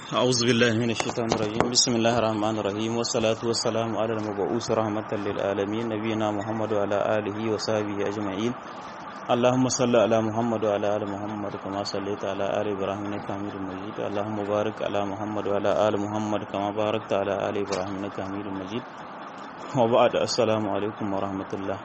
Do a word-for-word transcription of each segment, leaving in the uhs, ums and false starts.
أعوذ بالله من الشيطان الرجيم بسم الله الرحمن الرحيم والصلاة والسلام على المبعوث رحمة للعالمين نبينا محمد وعلى آله وصحبه أجمعين اللهم صل على محمد وعلى آل محمد كما صليت على آل إبراهيم إنك حميد مجيد اللهم بارك على محمد وعلى آل محمد كما باركت على آل إبراهيم إنك حميد مجيد وبعد السلام عليكم ورحمة الله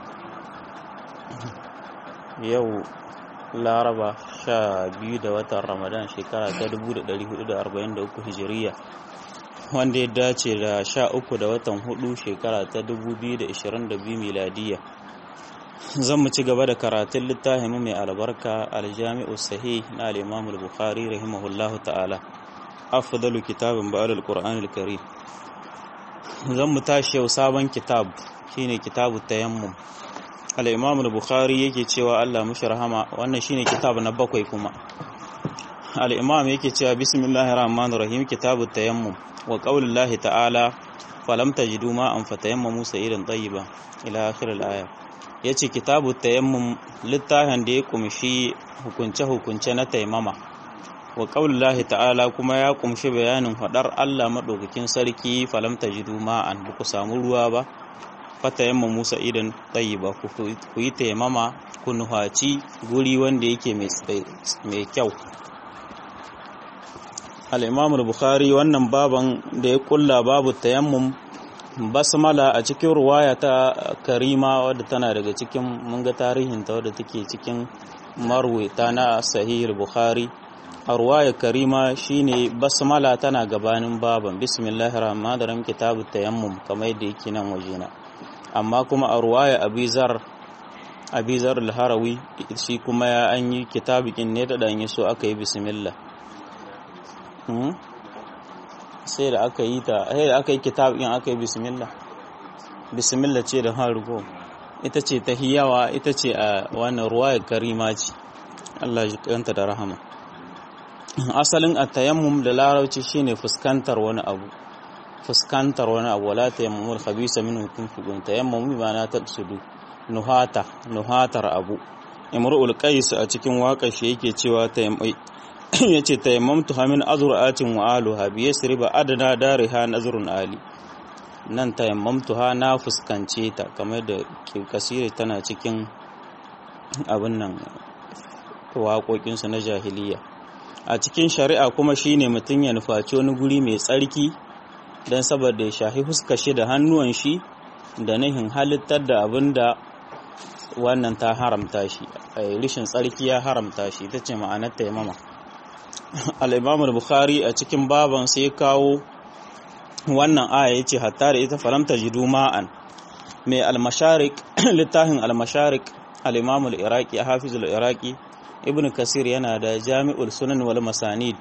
يوم laraba sha biyu da watan ramadan shekara ta dubu da ɗari hudu da arba'in da uku hijiriya wanda ya dace da sha uku da watan hudu shekara ta dubu biyu da ishirin da biyu miladiya zan mu ci gaba da karatun littafin mai albarka aljami'u sahih na al-imam al-bukhari rahimahullahu ta'ala afdalu kitabin ba'al al-qur'an al-karim zan mu tashi yau sabon kitab shine kitabu tayammum al-imam al-bukhari yake cewa Allah mushi rahama wannan shine kitab na bakwai kuma al-imam yake cewa bismillahir rahmanir rahim kitabut tayammum wa qaulullahi ta'ala falam tajidu ma an fatayammamu sa'idan tayyiba ila akhir al-aya yace kitabut tayammum littafin da ya kumshi hukunce hukunce na taimama wa qaulullahi ta'ala kuma ya kumshi bayanin fadar Allah madaukakin sarki falam tajidu ma an buku samu ruwa ba fata yamma Musa idan tayyiba ku yi taimama ku nuhaci guri wanda yake mai kyau al-Imam al-Bukhari wannan baban da ya kulla babu tayammum basmala a cikin ruwaya ta Karima wadda tana daga cikin mun ga tarihin ta wadda take cikin marwayata na sahih al-Bukhari a ruwaya Karima shine basmala tana gabanin baban bismillahir rahmanir rahim kitabut tayammum kamar yadda yake nan wajena amma kuma a ruwaya abizar abizar al-harawi shi kuma ya an yi kitabikin ne da dan so aka yi bismillah hmm? sai da aka yi ta sai da aka yi kitabikin aka yi bismillah bismillah ce da harugo ita ce tahiyawa ita ce a wannan ruwaya karima ce Allah ya kanta da rahama asalin at-tayammum da larabci shine fuskantar wani abu fuskantar wani abu wala tayammumul khabisa minhu tunfiqun tayammumu bi ma'ana taqsudu nuhata nuhatar abu imrul qais a cikin waƙar shi yake cewa tayammai yace tayammumtu min azra'atin wa aluha bi yasriba adna dariha nazrun ali nan tayammumtu ha na fuskance ta kamar da kasire tana cikin abin nan waƙoƙin su na jahiliya a cikin shari'a kuma shine mutun ya nufaci wani guri mai tsarki don saboda ya shahi huska shi da hannuwan shi da nihin halittar da abin da wannan ta haramta shi rishin tsarki ya haramta shi ita ce ma'anar taimama al-imam al-bukhari a cikin baban sai kawo wannan aya yace hatta da ita falamta jidu ma'an mai al-masharik littafin al-masharik al-imam al-iraqi hafiz al-iraqi ibn kasir yana da jami'ul sunan wal masanid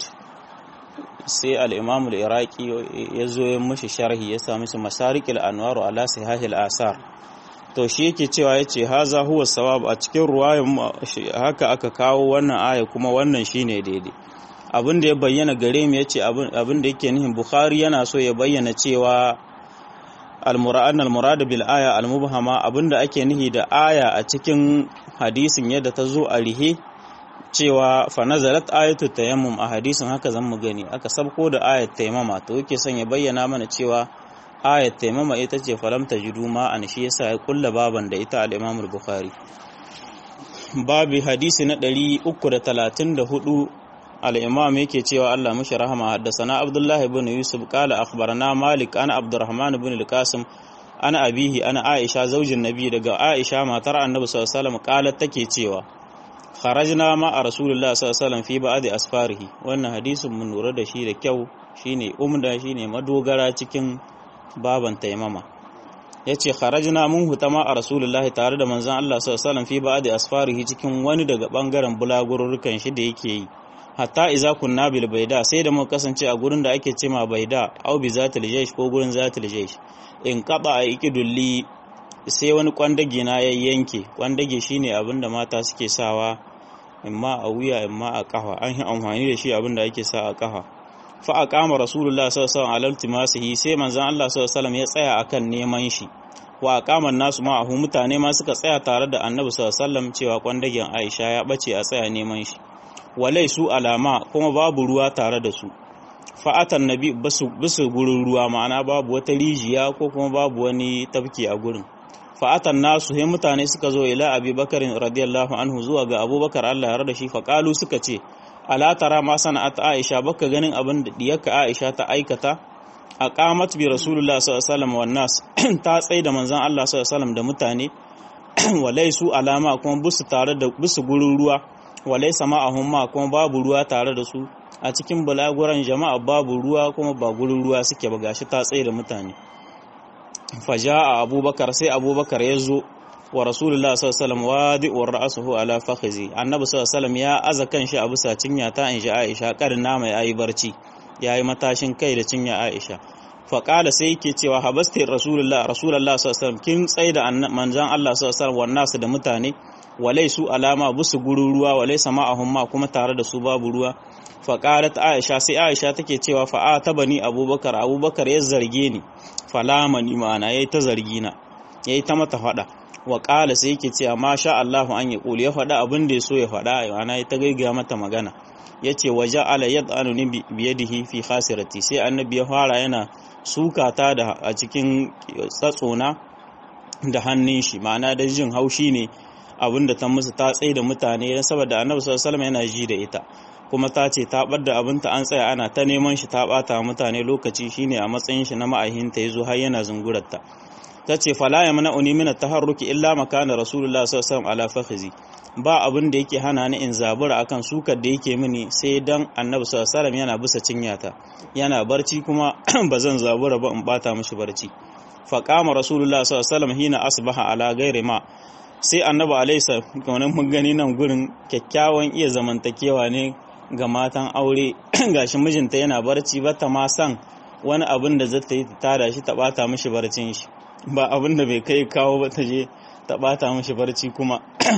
sai al'imamu al'iraki ya zo ya mushi sharhi ya sami su masarikil anwaru ala sahihil asar to shi yake cewa ya ce haza huwa sawab a cikin ruwayan haka aka kawo wannan aya kuma wannan shine daidai abin da ya bayyana gare mu yace abin da yake nihin bukhari yana so ya bayyana cewa al-murad al-murad bil aya al-mubhama abin da ake nihi da aya a cikin hadisin yadda ta zo a rihe cewa fa nazalat ayatu tayammum a hadisin haka zan mu gani aka sabko da ayat tayammama to yake son ya bayyana mana cewa ayat tayammama ita ce falam tajidu ma an shi yasa ya kulla baban da ita al-Imam al-Bukhari babi hadisi na ɗari uku da talatin da hudu al-Imam yake cewa Allah mushi rahama haddathana Abdullah ibn Yusuf qala akhbarana Malik ana Abdurrahman ibn al-Qasim ana abihi ana Aisha zaujin Nabi daga Aisha matar Annabi sallallahu alaihi wasallam qalat take cewa kharajna ma a rasulullah sallallahu alaihi wasallam fi ba'd asfarihi wannan hadisin mun lura da shi da kyau shine umda shine madogara cikin baban taimama yace kharajna mun hutama a rasulullah tare da manzon Allah sallallahu alaihi wasallam fi ba'd asfarihi cikin wani daga bangaren bulagurrukan shi da yake yi hatta iza kunna bil baida sai da mu kasance a gurin da ake cema baida au bi zatil jaysh ko gurin zatil jaysh in qaba a ikidulli sai wani kwandage na ya yanke kwandage shine abinda mata suke sawa imma a wuya imma a kafa an yi amfani da shi abinda ake sa a kafa fa aqama rasulullah sallallahu alaihi wasallam altimasihi sai manzon Allah sallallahu alaihi wasallam ya tsaya akan neman shi wa aqama nasu ma'ahu mutane ma suka tsaya tare da annabi sallallahu alaihi wasallam cewa kwandagen Aisha ya bace a tsaya neman shi walai su alama kuma babu ruwa tare da su fa'atan nabi basu bisu gurin ruwa ma'ana babu wata rijiya ko kuma babu wani tafki a gurin fa'atan nasu sai mutane suka zo ila abubakar radiyallahu anhu zuwa ga abubakar Allah ya rada shi faqalu suka ce ala tara ma sana'at aisha baka ganin abin da diyarka aisha ta aikata aqamat bi rasulullah sallallahu alaihi wasallam wan nas ta tsai da manzon Allah sallallahu alaihi wasallam da mutane walaisu alama kuma busu tare da busu gurin ruwa walaisa ma'ahum ma kuma babu ruwa tare da su a cikin bulaguran jama'a babu ruwa kuma ba gurin ruwa suke ba gashi ta tsaye da mutane faja'a abubakar sai abubakar ya zo wa rasulullah sallallahu alaihi wasallam wadi'ur ra'suhu ala fakhizi annabi sallallahu alaihi wasallam ya aza kanshi a bisa cinya ta inji aisha karna mai ayi barci yayi matashin kai da cinya aisha faƙala sai yake cewa habasti rasulullah rasulullah sallallahu alaihi wasallam kin tsaye da manzon Allah sallallahu alaihi wasallam wannan da mutane walai su alama busu gurin ruwa walai sama'ahum ma kuma tare da su babu ruwa faqalat aisha sai aisha take cewa fa atabani abubakar abubakar ya zarge ni falamani ma'ana yayi ta zargi na yayi ta mata fada wa qala sai yake cewa masha Allah an ya kuli ya fada abin da yaso ya fada ana yayi ta gaigaya mata magana yace waja'ala yad'anu bi yadihi fi khasirati sai annabi ya fara yana sukata da a cikin tsatsona da hannun shi ma'ana da jin haushi ne abinda ta musu ta tsaye da mutane dan saboda annabi sallallahu alaihi wasallam yana ji da ita kuma ta ce ta bar da abinta an tsaya ana ta neman shi ta bata mutane lokaci shine a matsayin shi na ma'ahinta yazo har yana zungurarta tace fala yamna'uni min at-taharruki illa makana rasulullah sallallahu alaihi wasallam ala fakhizi ba abin da yake hana ni in zabura akan sukar da yake mini sai dan annabi sallallahu alaihi wasallam yana bisa cinyata yana barci kuma bazan zabura ba in bata mishi barci faqama rasulullah sallallahu alaihi wasallam hina asbaha ala ghairi ma sai annabi alaisa kamar mun gani nan gurin kyakkyawan iya zamantakewa ne ga matan aure gashi mijinta yana barci ba ta ma san wani abin da zata yi ta tada shi ta bata mishi barcin shi ba abin da bai kai kawo ba ta je ta bata mishi barci kuma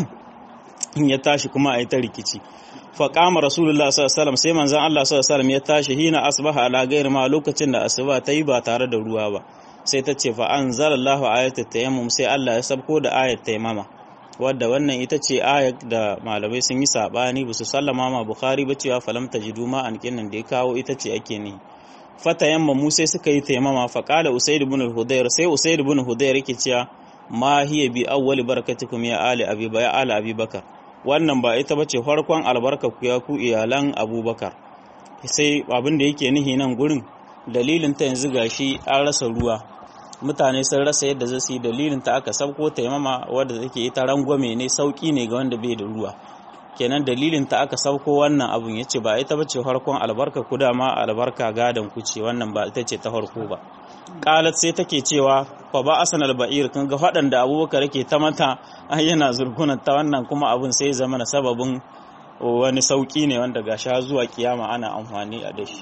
in ya tashi kuma a yi ta rikici fa qama rasulullah sallallahu alaihi wasallam sai manzon Allah sallallahu alaihi wasallam ya tashi hina asbaha ala ghairi ma lokacin da asuba ta yi ba tare da ruwa ba sai ta ce fa anzalallahu ayatat tayammum sai Allah ya sabko da ayat tayammama wadda wannan ita ce ayat da malamai sun yi sabani bisu sallama ma bukhari ba cewa falam tajidu ma an kinnan da ya kawo ita ce ake ne fatayamma mu sai suka yi tayammama fa qala usayd ibn al-hudayr sai usayd ibn al-hudayr yake cewa ma hiya bi awwali barakatikum ya ali abi ya ali abubakar wannan ba ita bace farkon albarka ku ya ku iyalan abubakar sai abin da yake nihi nan gurin dalilin ta yanzu gashi an rasa ruwa mutane sun rasa yadda zai yi dalilin ta aka sabko taimama wadda take ita rangwame ne sauki ne ga wanda bai da ruwa kenan dalilin ta aka sabko wannan abun yace ba ita bace farkon albarka ku da ma albarka gadan ku ce wannan ba ita ce ta farko ba qalat sai take cewa fa ba asanal ba'ir kan ga fadan da abubakar yake ta mata ai yana zurgunan ta wannan kuma abun sai zama na sababin wani sauki ne wanda gashi zuwa kiyama ana amfani a dashi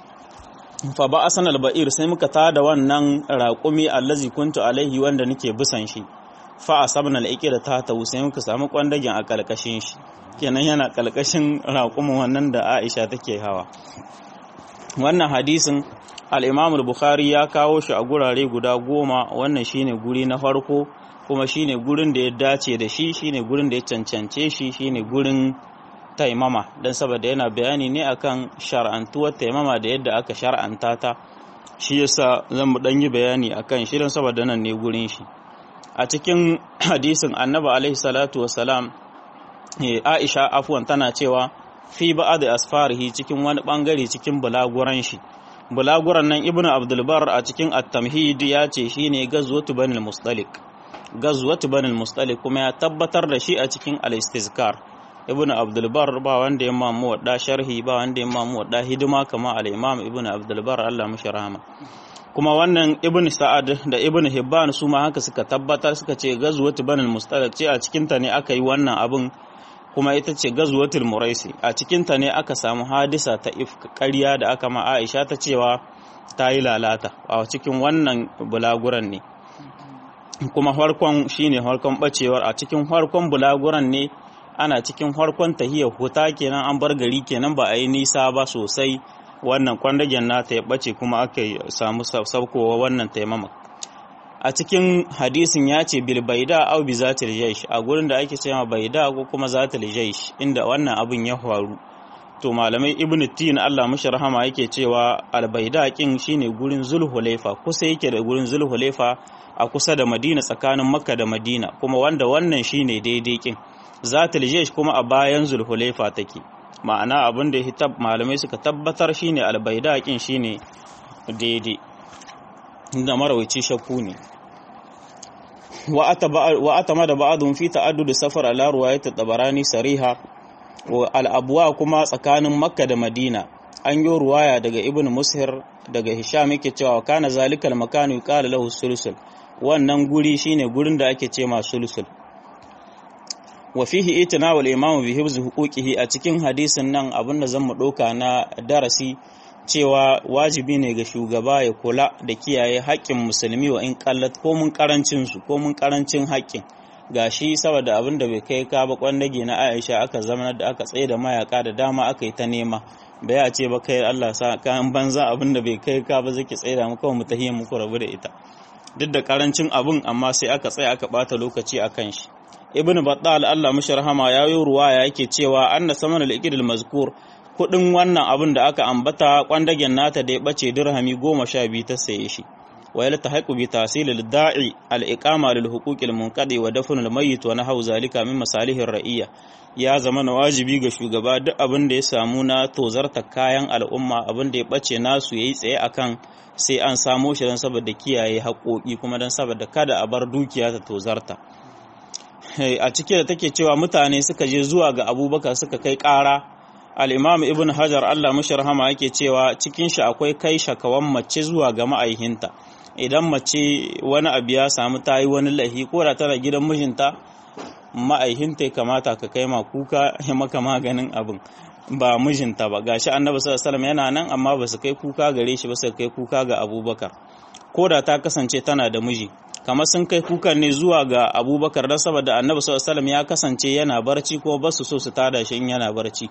fa ba asan alba'ir sai muka tada wannan raƙumi allazi kuntu alaihi wanda nake bisan shi fa asabna al-iqra ta ta sai muka samu kwandagen a kalkashin shi kenan yana kalkashin raƙumin wannan da Aisha take hawa wannan hadisin al-Imam al-Bukhari ya kawo shi a gurare guda goma wannan shine guri na farko kuma shine gurin da ya dace da shi shine gurin da ya cancance shi shine gurin taimama don saboda yana bayani ne akan shar'antuwar taimama da yadda aka shar'anta ta shi yasa zan mu dan yi bayani akan shi don saboda nan ne gurin shi a cikin hadisin annabi alaihi salatu wassalam Aisha afwan tana cewa fi ba'd asfarihi cikin wani bangare cikin bulaguran shi bulaguran nan ibnu abdul bar a cikin at-tamhid ya ce shine gazwatu banil mustalik gazwatu banil mustalik kuma ya tabbatar da shi a cikin al-istizkar ibnu abdulbar ba wanda ya mamu wadda sharhi ba wanda ya mamu wadda hidima kama al-imam ibnu abdulbar Allah mishi rahama kuma wannan ibnu sa'ad da ibnu hibban su ma haka suka tabbatar suka ce gazwatu banil mustalik ce a cikin ta ne aka yi wannan abin kuma ita ce gazwatul muraisi a cikin ta ne aka samu hadisa ta ifk ƙarya da aka ma Aisha ta cewa ta yi lalata a cikin wannan bulaguran ne kuma farkon shine farkon bacewar a cikin farkon bulaguran ne ana cikin farkon tahiyar huta kenan an bar gari kenan ba a yi nisa ba sosai wannan kwandagen nata ya bace kuma aka samu saukowa wannan taimama a cikin hadisin ya ce bil baida au bi zatil jaysh a gurin da ake cewa baida ko kuma zatil jaysh inda wannan abin ya faru to malamai ibn tin Allah mashi rahama yake cewa albaida kin shine gurin zulhulaifa kusa yake da gurin zulhulaifa a kusa da Madina tsakanin Makka da Madina kuma wanda wannan shine daidai kin zatul jesh kuma a bayan zulhulaifa take ma'ana abin da hitab malamai suka tabbatar shine albaida kin shine daidai inda marawici shakku ne wa ataba wa atama da ba'dhum fi ta'addud safar ala riwayat at-tabarani sariha wa al-abwa kuma tsakanin Makka da Madina an yi ruwaya daga Ibn Mushir daga Hisham yake cewa kana zalikal makanu yuqalu lahu sulsul wannan guri shine gurin da ake ce ma sulsul wa fihi itina'u al-imam bi hifz huquqihi a cikin hadisin nan abinda zan mu doka na darasi cewa wajibi ne ga shugaba ya kula da kiyaye haƙƙin musulmi wa in kallat ko mun karancin su ko mun karancin haƙƙin gashi saboda abin da bai kai ka ba kwandage na Aisha aka zama da aka tsaye da mayaka da dama aka yi ta nema bai a ce ba kai Allah sa kan banza abin da bai kai ka ba zaki tsaye da mu kawai mu tahiyya mu rabu da ita duk da karancin abin amma sai aka tsaya aka bata lokaci akan shi ibnu battal Allah mishi rahama ya yi ruwaya yake cewa anna saman al-iqdil mazkur kudin wannan abin da aka ambata kwandagen nata da ya bace dirhami goma sha biyu ta saye shi wa ya tahaqqu bi tahsil al-da'i al-iqama lil huquq al-munqadi wa dafn al-mayyit wa nahwu zalika min masalih ar-ra'iyya ya zama na wajibi ga shugaba duk abin da ya samu na tozarta kayan al'umma abin da ya bace nasu yayi tsaye akan sai an samo shi dan saboda kiyaye haƙoƙi kuma dan saboda kada a bar dukiya ta tozarta a cike da take cewa mutane suka je zuwa ga Abubakar suka kai ƙara al-Imam Ibn Hajar Allah mashi rahama yake cewa cikin shi akwai kai shakawan mace zuwa ga ma'aihinta idan mace wani abu ya samu ta yi wani lahi ko da tana gidan mijinta ma'aihinta ya kamata ka kai ma kuka ya maka maganin abin ba mijinta ba gashi annabi sallallahu alaihi wasallam yana nan amma ba su kai kuka gare shi ba su kai kuka ga Abubakar ko da ta kasance tana da miji kamar sun kai kukan ne zuwa ga Abubakar dan saboda annabi sallallahu alaihi wasallam ya kasance yana barci ko ba su so su tada shi in yana barci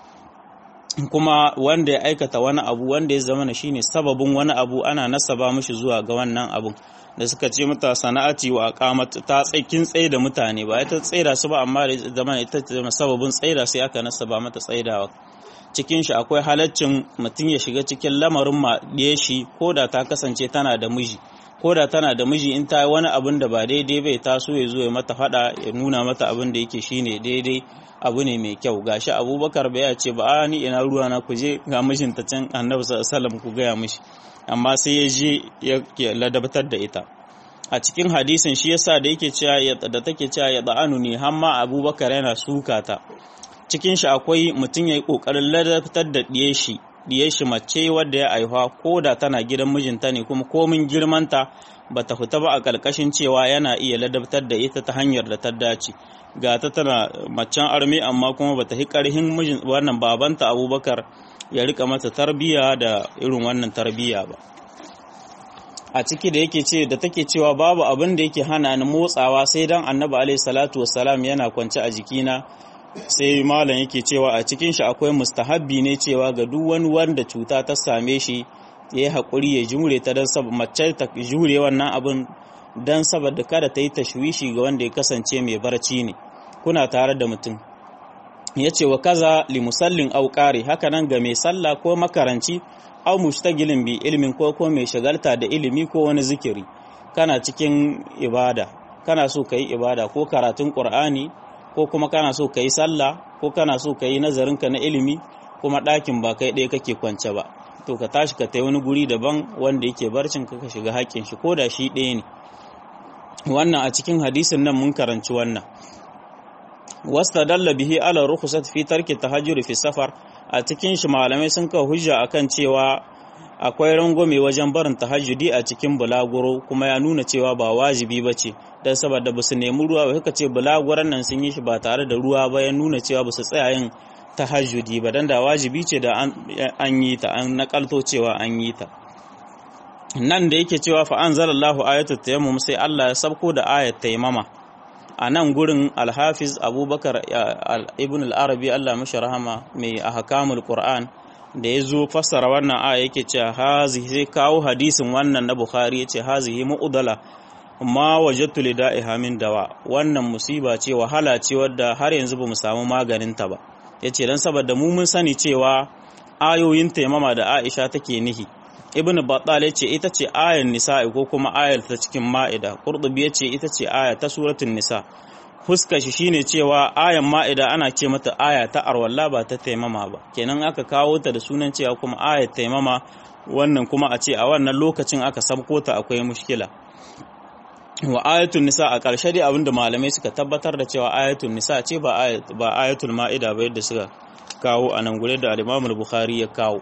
kuma wanda ya aikata wani abu wanda ya zama shine sababin wani abu ana nasaba mishi zuwa ga wannan abun da suka ce mata sana'ati wa aqamat ta tsakin tsaye da mutane ba ita tsaida su ba amma da zama ita ce sababin tsaida sai aka nasaba mata tsaidawa cikin shi akwai halaccin mutum ya shiga cikin lamarin maɗiye shi ko da ta kasance tana da miji ko da tana da miji in ta yi wani abin da ba daidai bai taso ya zo ya mata fada ya nuna mata abin da yake shine daidai abu ne mai kyau gashi Abubakar bai ya ce ba a ni ina ruwa na ku je ga mijinta can Annabi sallallahu alaihi wasallam ku gaya mishi amma sai ya je ya ladabtar da ita a cikin hadisin shi yasa da yake cewa da take cewa ya da'anu ne hamma Abubakar yana suka ta cikin shi akwai mutum yayi kokarin ladabtar da diye shi diye shi mace wadda ya aihuwa ko da tana gidan mijinta ne kuma komin girmanta bata fita ba a kalkashin cewa yana iya ladabtar da ita ta hanyar da ta dace ga ta tana macen arme amma kuma bata hi karhin mijin wannan babanta Abubakar ya rika mata tarbiya da irin wannan tarbiya ba a ciki da yake ce da take cewa babu abin da yake hana ni motsawa sai dan Annabi alaihi salatu wassalam yana kwance a jikina sai malam yake cewa a cikin shi akwai mustahabbi ne cewa ga duk wani wanda cuta ta same shi ya yi haƙuri ya jure ta don saboda mace ta jure wannan abin don saboda kada ta yi tashwishi ga wanda ya kasance mai barci ne kuna tare da mutum ya ce wa kaza li musallin au ƙari haka nan ga mai sallah ko makaranci au mustagilin bi ilimin ko ko mai shagalta da ilimi ko wani zikiri kana cikin ibada kana so ka yi ibada ko karatun ƙur'ani ko kuma kana so ka yi sallah ko kana so ka yi nazarinka na ilimi kuma ɗakin ba kai ɗaya kake kwance ba to ka tashi ka tai wani guri daban wanda yake barcin ka ka shiga haƙƙin shi ko da shi ɗaya ne wannan a cikin hadisin nan mun karanci wannan wastadalla bihi ala rukhsat fi tarki tahajjud fi safar a cikin shi malamai sun kawo hujja akan cewa akwai rangwame wajen barin tahajjudi a cikin bulaguro kuma ya nuna cewa ba wajibi bace dan saboda basu nemi ruwa ba suka ce bulaguran nan sun yi shi ba tare da ruwa ba ya nuna cewa basu tsaya yin tahajjudi ba dan da wajibi ce da an yi ta an nakalto cewa an yi ta nan da yake cewa fa anzalallahu ayatul tayammum sai Allah ya sabko da ayat tayammama a nan gurin alhafiz abubakar ibn al-arabi Allah mashi rahama mai ahkamul qur'an da ya zo fassara wannan aya yake cewa hazihi sai kawo hadisin wannan na bukhari yace hazihi mu'dala ma wajadtu lida'iha min dawa wannan musiba ce wahala ce wadda har yanzu bamu samu maganin ta ba yace dan saboda mu mun sani cewa ayoyin taimama da Aisha take nihi. Ibn Battal yace ita ce ayar Nisa'i ko kuma ayar ta cikin Ma'ida. Qurtubi yace ita ce aya ta suratul Nisa. Fuskar shi shine cewa ayan Ma'ida ana ce mata aya ta arwalla ba ta taimama ba. Kenan aka kawo ta da sunan cewa kuma ayar taimama, wannan kuma a ce a wannan lokacin aka sabko ta akwai mushkila. Wa ayatul Nisa a ƙarshe dai abinda malamai suka tabbatar da cewa ayatul Nisa ce ba ayat ba ayatul Ma'ida ba yadda suka kawo a nan gure da al-Imam al-Bukhari ya kawo.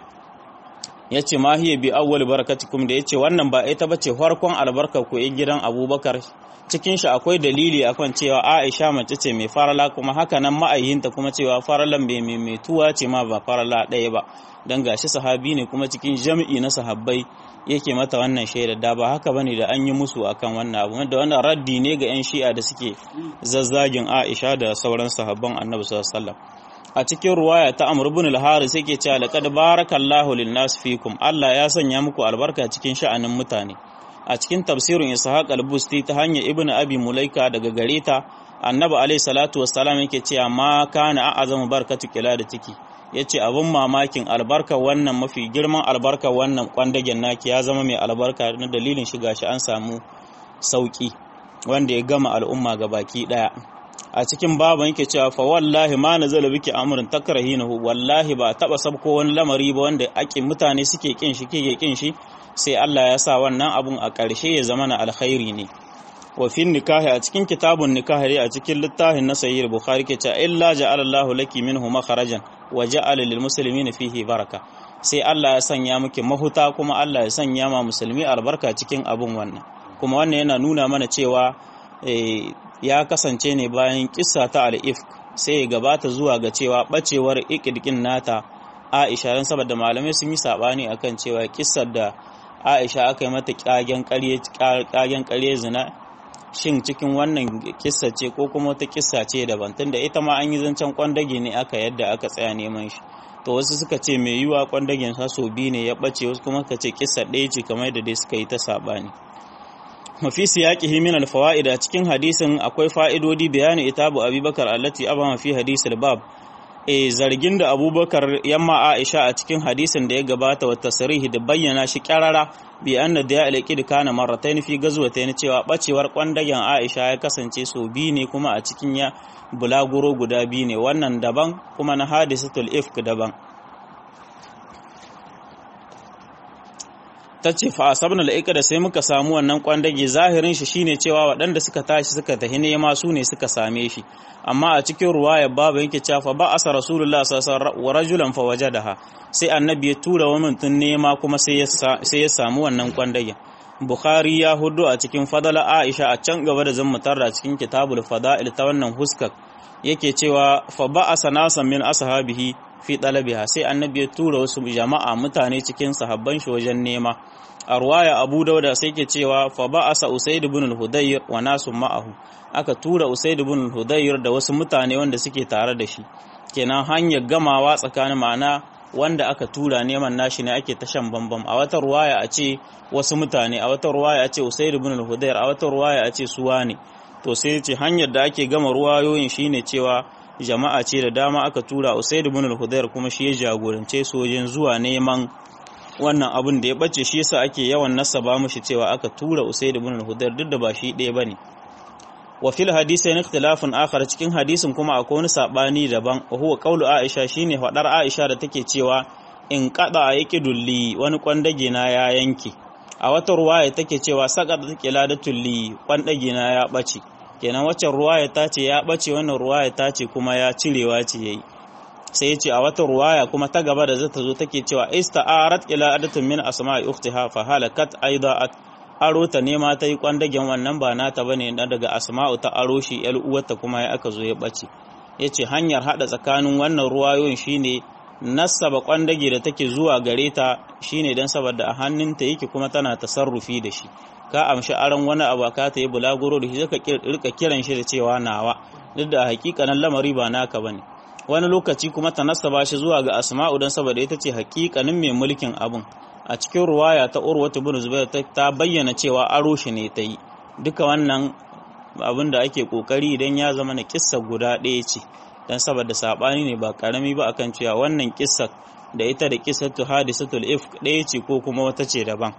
Yace ma hiya bi awwal barakatikum, da yace wannan ba ita bace farkon albarkar ku in gidan Abubakar. Cikin shi akwai dalili akan cewa Aisha mace ce mai farala, kuma haka nan ma'ayinta kuma cewa faralan bai mai tuwa ce ma ba farala ɗaya ba, dan gashi sahabi ne kuma cikin jami'i na sahabbai yake mata wannan shaida. Da ba haka bane da an yi musu akan wannan abu, wanda wannan raddi ne ga yan shi'a da suke zazzagin Aisha da sauran sahabban Annabi sallallahu alaihi wasallam. A cikin ruwaya ta Amr ibn al-Haris yake cewa laqad barakallahu lin-nas fikum, Allah ya sanya muku albarka cikin sha'anin mutane. A cikin tafsirin Ishaq al-Busti ta hanyar Ibn Abi Mulaika daga gareta, Annabi alayhi salatu wassalam yake cewa ma kana a'azamu barakatu qiladati, yace abun mamakin albarka wannan, mafi girman albarka wannan kwandagen naki ya zama mai albarka na dalilin shiga shi an samu sauki wanda ya gama al'umma gabaki daya. A cikin baban yake cewa fa wallahi ma nazala biki amrun takrahinahu, wallahi ba taba sabko wani lamari ba wanda ake mutane suke kin shi kike kin shi, sai Allah ya sa wannan abun a ƙarshe ya zama na alkhairi ne. Wa fi nikahi, a cikin kitabun nikahi a cikin littafin na sahih Bukhari ke cewa illa ja'ala Allahu laki minhu makharajan wa ja'ala lil muslimina fihi baraka, sai Allah ya sanya miki mahuta kuma Allah ya sanya ma musulmi albarka cikin abun wannan. Kuma wannan yana nuna mana cewa eh, ya kasance ne bayan kissa ta al-ifk, sai ya gabata zuwa ga cewa bacewar ikidkin nata Aisha, dan saboda malamai sun yi sabani akan cewa kissar da Aisha aka yi mata kagen ƙarye kagen ƙarye zina, shin cikin wannan kissa ce ko kuma wata kissa ce daban, tunda ita ma an yi zancen kwandage ne aka yadda aka tsaya neman shi. To wasu suka ce mai yiwa kwandagen sa so biyu ne ya bace, wasu kuma suka ce kissa ɗaya ce kamar da dai suka yi ta sabani. Mafi siyaqihi min al-fawaid, a cikin hadisin akwai fa'idodi bayani itabu Abubakar allati abama fi hadisil bab, e zargin da Abubakar yamma Aisha a cikin hadisin da ya gabata, wa tasrihi da bayyana shi karara bi anna da ya alqid kana marratayn fi gazwatayn, cewa bacewar kwandagen Aisha ya kasance so biyu ne kuma a cikin ya bulaguro guda biyu ne, wannan daban kuma na hadisatul ifk daban. ta ce fa asabna la'ika da sai muka samu wannan kwandage, zahirin shi shine cewa waɗanda suka tashi suka tahi nema su ne suka same shi, amma a cikin ruwaya babu yake cewa fa ba asa rasulullah sallallahu alaihi wasallam wa rajulan fa wajadaha, sai annabi ya tura wa mutum nema kuma sai ya sai ya samu wannan kwandage. Bukhari ya hudu a cikin fadala Aisha a can gaba da zan da cikin kitabul fada'il ta wannan huskar yake cewa fa ba asa nasan min ashabihi fi talabiha, sai annabi ya tura wasu jama'a mutane cikin sahabban shi wajen nema. A ruwaya Abu Dauda sai ke cewa fa ba'asa Usayd ibn al-Hudayr wa nasu ma'ahu, aka tura Usayd ibn al-Hudayr da wasu mutane wanda suke tare da shi. Kenan hanyar gamawa tsakanin ma'ana wanda aka tura neman nashi ne ake tashan bambam. A wata ruwaya a ce wasu mutane, a wata ruwaya a ce Usayd ibn al-Hudayr, a wata ruwaya a ce suwa ne. To sai ce hanyar da ake gama ruwayoyin shine cewa jama'a ce da dama aka tura, Usayd ibn al-Hudayr kuma shi ya jagorance su wajen zuwa neman wannan abin da ya bace, shi yasa ake yawan nasaba mushi cewa aka tura Usayd ibn al-Hudayr duk da ba shi ɗaya bane. Wa fil hadisi ne ikhtilafun akhar, cikin hadisin kuma akwai wani sabani daban, huwa qaulu Aisha, shine fadar Aisha da take cewa in qada yaqidulli, wani kwandage na ya yanke. A wata ruwaya take cewa saqad qiladatul li, kwandage na ya bace. Kenan waccan ruwaya ta ce ya bace, wannan ruwaya ta ce kuma ya cirewa ce yayi. Sai ya ce a wata ruwaya kuma ta gaba da zata zo take cewa ista'arat ila adatin min asma'i ukhtiha fa halakat aidat, aro ta nema ta yi kwandagen wannan ba nata bane, dan daga asma'u ta aro shi yar uwarta kuma ya aka zo ya bace. Yace hanyar hada tsakanin wannan ruwayoyin shine nasaba kwandage da take zuwa gare ta shine dan saboda a hannunta yake kuma tana tasarrufi da shi. Ka amshi aron wani abu ka ta yi bulaguro da shi zaka rika kiran shi da cewa nawa, duk da hakikanin lamari ba naka bane. Wani lokaci kuma ta nasaba shi zuwa ga asma'u dan saboda ita ce hakikanin mai mulkin abun. A cikin ruwaya ta Urwatu ibn Zubair ta bayyana cewa aro shi ne ta yi. Duka wannan abin da ake kokari idan ya zama na kissa guda ɗaya ce, dan saboda sabani ne ba karami ba akan cewa wannan kissa da ita da qissatu hadisatul ifk ɗaya ce ko kuma wata ce daban.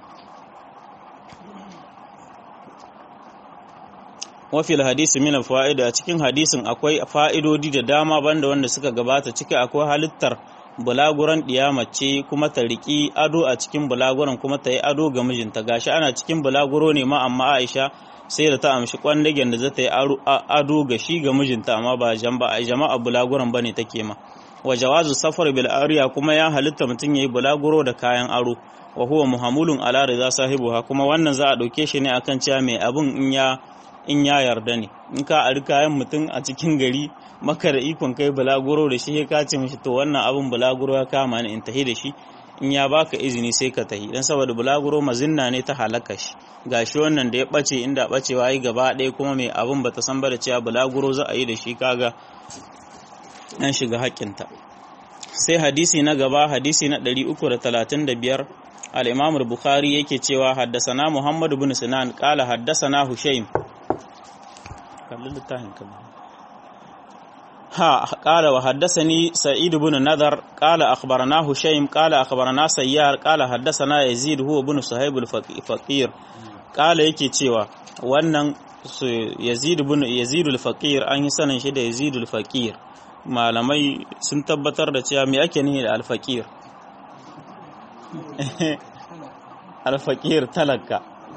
wafil hadisi min fa'ida a cikin hadisin akwai fa'idodi da dama banda wanda suka gabata ciki akwai halittar bulaguran ce kuma ta riki ado a cikin bulaguran kuma ta yi ado ga mijinta gashi ana cikin bulaguro ne ma amma Aisha sai da ta amshi kwandagen da za ta yi ado ga shi ga mijinta amma ba jama'a bulaguran bane take ma wa jawazu safar bil ariya kuma ya halitta mutun yayi bulaguro da kayan aro wa huwa muhamulun ala rida sahibuha kuma wannan za a dauke shi ne akan cewa mai abun in ya in ya yarda ne in ka ari kayan mutum a cikin gari maka da ikon kai bulaguro da shi ka ce mishi to wannan abun bulaguro ya kama ni in tahi da shi in ya baka izini sai ka tahi dan saboda bulaguro mazinna ne ta halaka shi gashi wannan da ya bace inda bacewa yi gaba ɗaya kuma mai abun bata san ba da cewa bulaguro za a yi da shi kaga an shiga haƙƙinta. Sai hadisi na gaba hadisi na ɗari uku da talatin da biyar al-Imam al-Bukhari yake cewa haddasana Muhammad ibn Sinan qala haddasana Hushaym ha qala wa haddasani Sa'id ibn Nadar qala akhbarana Hushaym qala akhbarana Sayyar qala haddasana Yazid huwa ibn Suhayb al-Faqir qala yake cewa wannan Yazid ibn Yazid al-Faqir an yi sanin shi da Yazid al-Faqir malamai sun tabbatar da cewa me ake nihi da al-Faqir al-Faqir talaka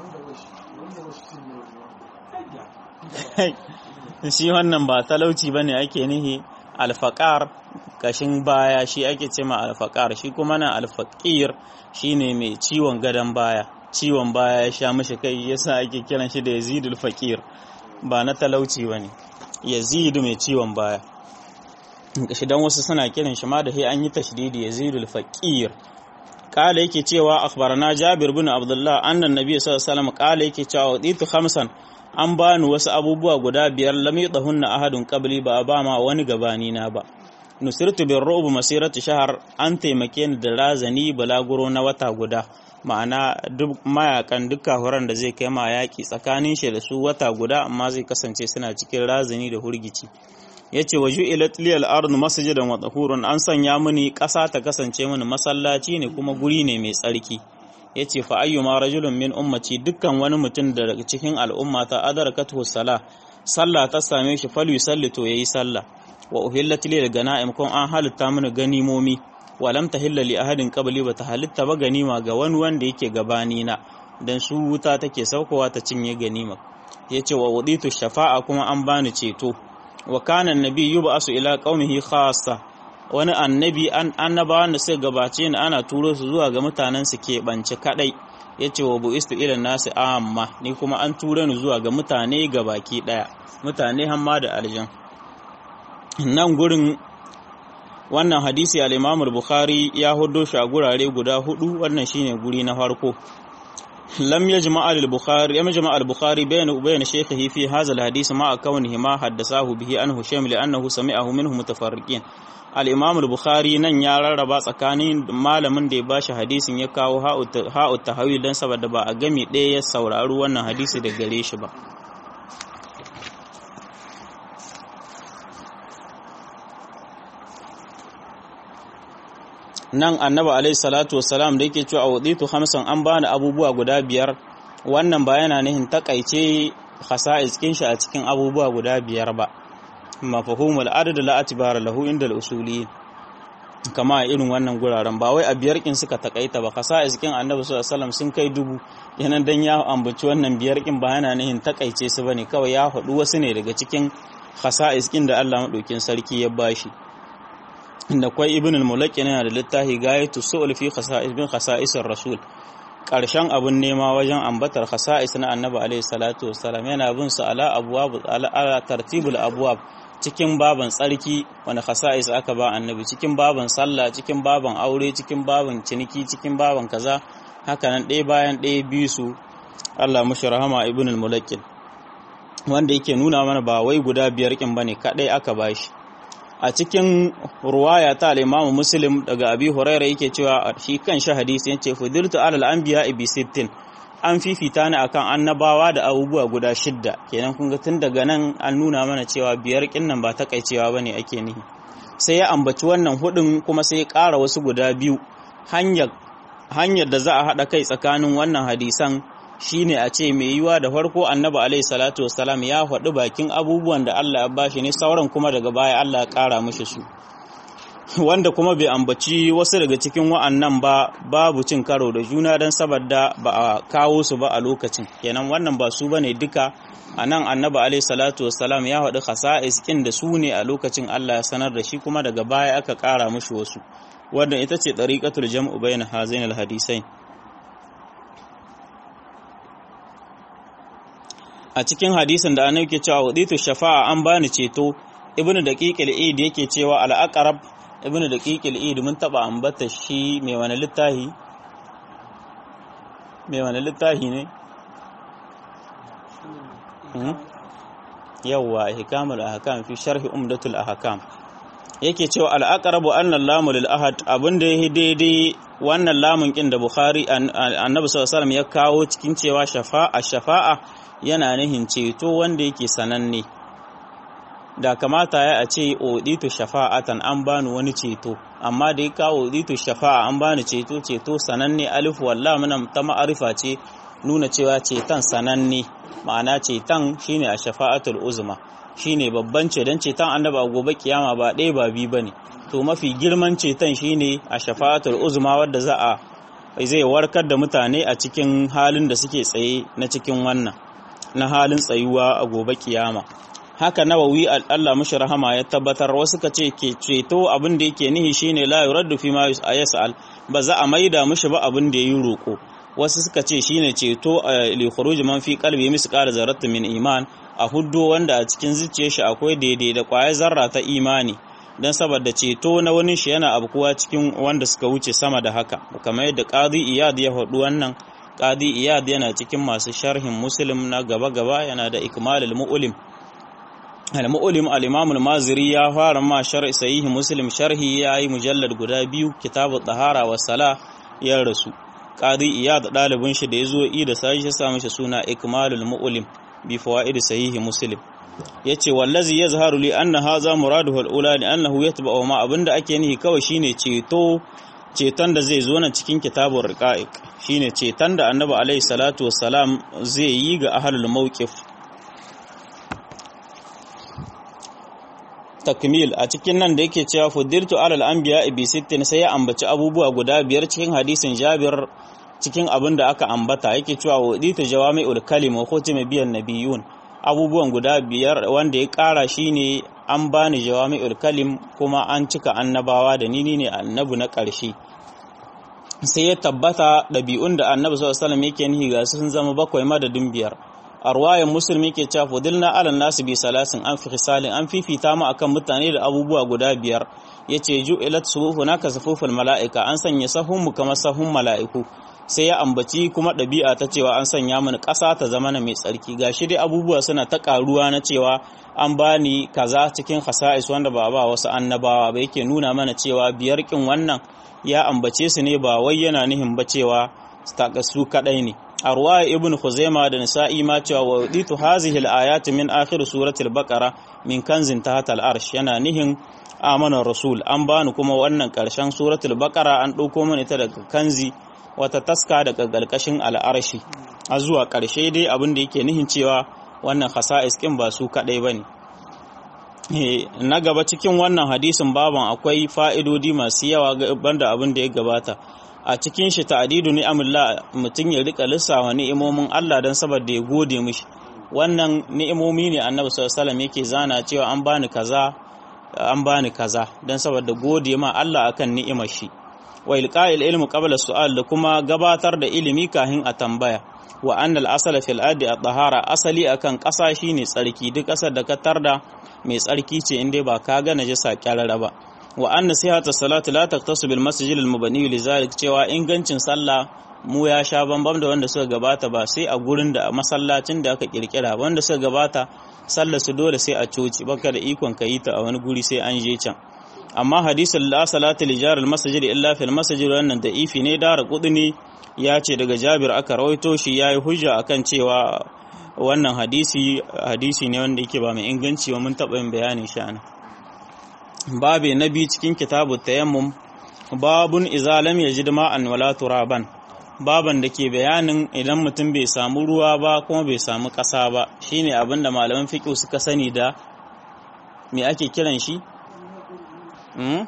shi wannan ba talauci bane ake nihi al-Faqar kashin baya shi ake cewa al-Faqar shi kuma nan al-Faqir shine mai ciwon gadan baya ciwon baya ya sha mishi kai yasa ake kiran shi da Yazid al-Faqir ba na talauci bane Yazid mai ciwon baya shi dan wasu suna kiran shi ma da sai an yi tashdidi Yazid al-Faqir kala yake cewa akhbarana Jabir bin Abdullah annan nabi sallallahu alaihi wasallam kala yake cewa waditu khamsan an bani wasu abubuwa guda biyar lam yadhunna ahadun qabli ba ba ma wani gabani na ba nusirtu bir ru'b masirati shahr an taimake ni da razani balaguro na wata guda ma'ana duk mayakan duka horon da zai kai ma yaki tsakanin shi da su wata guda amma zai kasance suna cikin razani da hurgici yace waju ilat liyal ard masjidan wa tahurun an sanya mini ƙasa ta kasance mini masallaci ne kuma guri ne mai tsarki yace fa ayyuma rajulun min ummati dukkan wani mutum daga cikin al'umma ta adarakatu sala sallah ta same shi falu yusalli to yayi sallah wa uhillat lil ganaim kun an halitta mini ganimomi wa lam tahilla li ahadin qabli ba ta halitta ba ganima ga wani wanda yake gabani na dan su wuta take saukowa ta cinye ganima yace wa wuditu shafa'a kuma an bani ceto wa kana annabi yub'asu ila qaumihi khassa wani annabi an annabawan da suka gabace ni ana turo su zuwa ga mutanen su ke bance kadai yace wa bu'istu ila nasi amma ni kuma an ture ni zuwa ga mutane gabaki daya mutane hamma da aljan nan gurin wannan hadisi al-Imam al-Bukhari ya hudo shi a gurare guda hudu wannan shine guri na farko لم يجمع البخاري يجمع البخاري بين وبين شيخه في هذا الحديث مع كونه ما حدثه به عنه هشام لأنه سمعه منه متفرقين الإمام البخاري nan ya rarraba tsakanin malamin da ya bashi hadisin ya kawo ha'u tahawil dan saboda ba a game ɗaya ya saurari wannan hadisi da gare shi ba nan annabi alaihi salatu wassalam da yake cewa awditu khamsan an bani abubuwa guda biyar wannan ba yana nihin takaice khasa'is kin shi a cikin abubuwa guda biyar ba mafhumul adad la atibara lahu inda al-usuli kama irin wannan guraren ba wai a biyar kin suka takaita ba khasa'is kin annabi sallallahu alaihi wasallam sun kai dubu yanan dan ya ambaci wannan biyar kin ba yana nihin takaice su bane kawai ya faɗu wasu ne daga cikin khasa'is kin da Allah madaukin sarki ya bashi inda kwai ibn al-mulaqin yana da littafi gayatu su'ul fi khasa'is bin khasa'isir rasul karshen abun nema wajen ambatar khasa'is na annabi alaihi salatu wassalam yana bin su ala abwab ala tartibul abwab cikin baban tsarki wanda khasa'is aka ba annabi cikin baban sallah cikin baban aure cikin baban ciniki cikin baban kaza haka nan ɗaya bayan ɗaya biyu su Allah mushi rahama ibn al-mulaqin wanda yake nuna mana ba wai guda biyar kin bane kadai aka bashi a cikin ruwaya ta al-Imam Muslim daga Abi Hurairah yake cewa shi kan shi hadisi yace fudiltu alal anbiya bi sittin an fifita ni akan annabawa da abubuwa guda shidda. Kenan kun ga tun daga nan an nuna mana cewa biyar kin nan ba takaicewa bane ake nihi. Sai ya ambaci wannan hudun kuma sai ya ƙara wasu guda biyu. Hanyar hanyar da za a haɗa kai tsakanin wannan hadisan shine a ce mai yiwa da farko annabi alaihi salatu wassalam ya faɗi bakin abubuwan da Allah ya bashi ne, sauran kuma daga baya Allah ya ƙara mishi su, wanda kuma bai ambaci wasu daga cikin wa'annan ba babu cin karo da juna don saboda ba a kawo su ba a lokacin. Kenan wannan ba su bane duka. A nan annabi alaihi salatu wassalam ya faɗi khasa'is kin da su ne a lokacin Allah ya sanar da shi, kuma daga baya aka ƙara mishi wasu, wanda ita ce tariqatul jam'u bayna hazainal hadisain. A cikin hadisin da annabi ke cewa waditu shafa'a an bani ceto, ibnu daqiq al-eid yake cewa al-aqrab, ibnu daqiq al-eid mun taba ambata shi mai wani littahi mai wani littahi ne yawwa hikamul ahkam fi sharhi umdatul ahkam. Yake cewa al-aqrabu anna lamu lil ahad, abinda yake daidai wannan lamun kin da Bukhari annabi sallallahu alaihi wasallam ya kawo cikin cewa shafa'a shafa'a yana nihin ceto wanda yake sananne. Da kamata ya a ce oditu shafa'atan an bani wani ceto, amma da ya kawo oditu shafa'a an bani ceto, ceto sananne alif wallah muna ta ma'arifa ce nuna cewa ceton sananne, ma'ana ceton shine a shafa'atul uzma, shine babban ce dan ceton annabi a gobe kiyama ba ɗaya ba biyu bane. To mafi girman ceton shine a shafa'atul uzma, wadda za a zai warkar da mutane a cikin halin da suke tsaye na cikin wannan na halin tsayuwa a gobe kiyama. Haka Nawawi Allah mashi rahama ya tabbatar, wasu ka ce ke ceto abin da yake nihi shine la yuraddu fi ma yas'al, ba za a maida mishi ba abin da yayi roko. Wasu suka ce shine ceto li khuruj man fi qalbi misqala zarratin min iman, a huddo wanda a cikin zuciyar shi akwai daidai da kwaya zarra ta imani, dan saboda ceto na wani shi yana abkuwa cikin wanda suka wuce sama da haka, kamar yadda Qadi Iyad ya faɗi wannan. Qadi Iyad yana cikin masu sharhin Muslim na gaba-gaba, yana da Ikmalul Mu'lim. Al-Mu'lim al-Imam al-Maziri ya fara ma sharh sahih Muslim sharhi, yayi mujallad guda biyu, Kitabut Tahara wa Salah, ya rasu. Qadi Iyad dalibin shi da yazo yi da sai ya sa mishi suna Ikmalul Mu'lim bi fawaid sahih Muslim. Yace wallazi yazharu li anna hadha muraduhu al-ula li annahu yatba'u ma, abinda ake nihi kawai shine ceto ceton da zai zo na cikin kitabun riqa'iq, shine ceton da annabi alaihi salatu wassalam zai yi ga ahlul mawqif. Takmil a cikin nan da yake cewa fudirtu alal anbiya bi sittin, sai ya ambaci abubuwa guda biyar cikin hadisin Jabir, cikin abin da aka ambata yake cewa waditu jawami'ul kalim wa khutima biyan nabiyun, abubuwan guda biyar wanda ya kara shine an bani jawami'ul kalim kuma an cika annabawa da ni ne annabi na ƙarshe. Sai ya tabbata ɗabi'un da annabi sallallahu alaihi wasallam yake nihi ga sun zama bakwai madadin biyar. A ruwayan Muslim yake cewa fudilna ala nasu bi salasin, an fi khisalin, an fifita mu akan mutane da abubuwa guda biyar. Yace ju'ilat suhufuna ka sufuful mala'ika, an sanya sahun mu kamar sahun mala'iku. Sai ya ambaci kuma ɗabi'a ta cewa an sanya mana ƙasa ta zama na mai tsarki. Gashi dai abubuwa suna ta ƙaruwa na cewa an bani kaza cikin khasa'is wanda ba ba wasu annabawa ba, yake nuna mana cewa biyar kin wannan ya ambace su ne ba wai yana nihin ba cewa su kadai ne. A ruwaya Ibn Khuzaimah da Nisa'i ma cewa waditu hazihi al-ayat min akhir surati al-Baqara min kanzin tahta al-arsh, yana nihin amana rasul, an bani kuma wannan karshen suratul Baqara an dauko mana ita daga kanzi, wata taska daga galkashin al-arshi, a zuwa karshe dai abin da yake nihin cewa wannan khasa'is kin ba su kadai bane. Na gaba cikin wannan hadisin baban akwai fa'idodi masu yawa banda abin da ya gabata. A cikin shi ta'didu ni'amillah, mutum ya rika lissawa ni'imomin Allah dan saboda ya gode mishi. Wannan ni'imomi ne Annabi sallallahu alaihi wasallam yake zana cewa an bani kaza an bani kaza dan saboda gode ma Allah akan ni'imar shi. Wa ilqa'il ilmi qabla su'al, da kuma gabatar da ilimi kafin a tambaya. Wa annal asala fil ardi at-tahara, asali akan ƙasa shine tsarki, duk ƙasar da ka tarda mai tsarki ce inda ba ka ga najasa kyarara ba. Wa anna sihhatu salati la taqtasu bil masjid al mubni li zalik, cewa ingancin sallah mu ya sha bambam da wanda suka gabata, ba sai a gurin da masallacin da aka kirkira, wanda suka gabata sallar su dole sai a coci, baka da ikon ka yi ta a wani guri sai an je can. amma hadisul la salatu li jaril masjid illa fil masjid wannan da ifi ne da Qudni ya ce daga Jabir aka rawaito shi yayi hujja akan cewa wannan hadisi hadisi ne wanda yake ba mai inganci ba mun taɓa yin bayanin shi ana babe nabi cikin kitabut tayammum babun idza lam yajid ma'an wala turaban baban da ke bayanin idan mutum bai samu ruwa ba kuma bai samu ƙasa ba shine abinda malaman fiqh suka sani da me ake kiran shi hmm?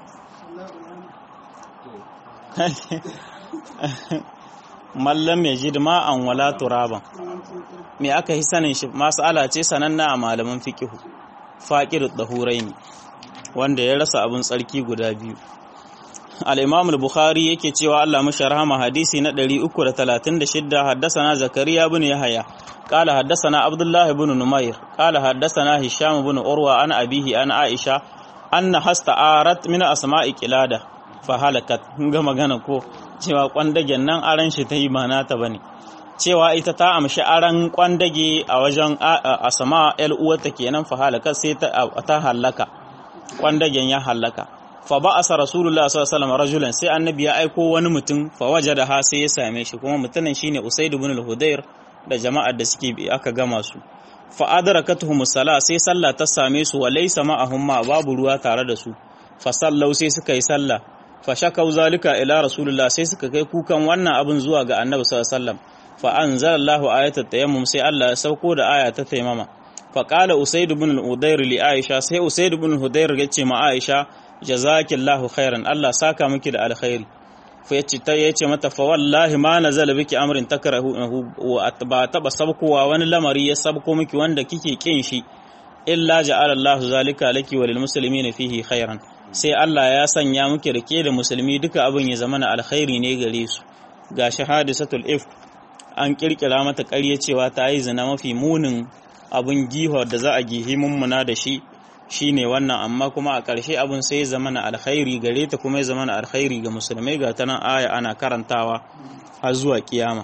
mallam yajid ma'an wala turaban me aka yi sanin shi mas'ala ce sananna a malaman fiqh faqirud dahuraini wanda ya rasa abin tsarki guda biyu al-imam al-bukhari yake cewa Allah mashi rahama hadisi na ɗari uku da talatin da shida haddathana zakariya ibn yahya qala haddathana abdullah ibn numayr qala haddathana hisham ibn urwa an abihi an aisha anna hasta'arat min asma'i qilada fa halakat ga magana ko cewa kwandagen nan aran shi tayi mana ta bane cewa ita ta amshi aran kwandage a wajen asma el uwata kenan fa halakat sai ta ta halaka kwandagen ya halaka fa ba'asa rasulullah sallallahu alaihi wasallam rajulan sai annabi ya aiko wani mutum fa wajadaha sai ya same shi kuma mutumin shine usaid ibn al-hudayr da jama'ar da suke aka gama su fa adrakatuhum as-sala sai sallah ta same su wa laysa ma'ahum ma babu ruwa tare da su fa sallau sai suka yi sallah fa shakau zalika ila rasulullah sai suka kai kukan wannan abin zuwa ga annabi sallallahu alaihi wasallam fa anzalallahu ayatat tayammum sai Allah ya sauko da aya ta taimama fa qala usaid ibn al-hudayr li aisha sai usaid ibn al-hudayr ya ce ma aisha jazakillahu khairan Allah saka miki da alkhairi fa yace ta yace mata fa wallahi ma nazala biki amrin takrahu wa ba taba sabkowa wani lamari ya sabko miki wanda kike kin shi illa ja'ala Allahu zalika laki wa lil muslimin fihi khairan sai Allah ya sanya miki rike da musulmi duka abin ya zama na alkhairi ne gare su ga shahadatul if an kirkira mata ƙarya cewa ta yi zina mafi munin abin giho da za a gihi mummuna da shi shine wannan amma kuma a ƙarshe abin sai zama na alkhairi gare ta kuma ya zama na alkhairi ga musulmai ga ta nan aya ana karantawa har zuwa kiyama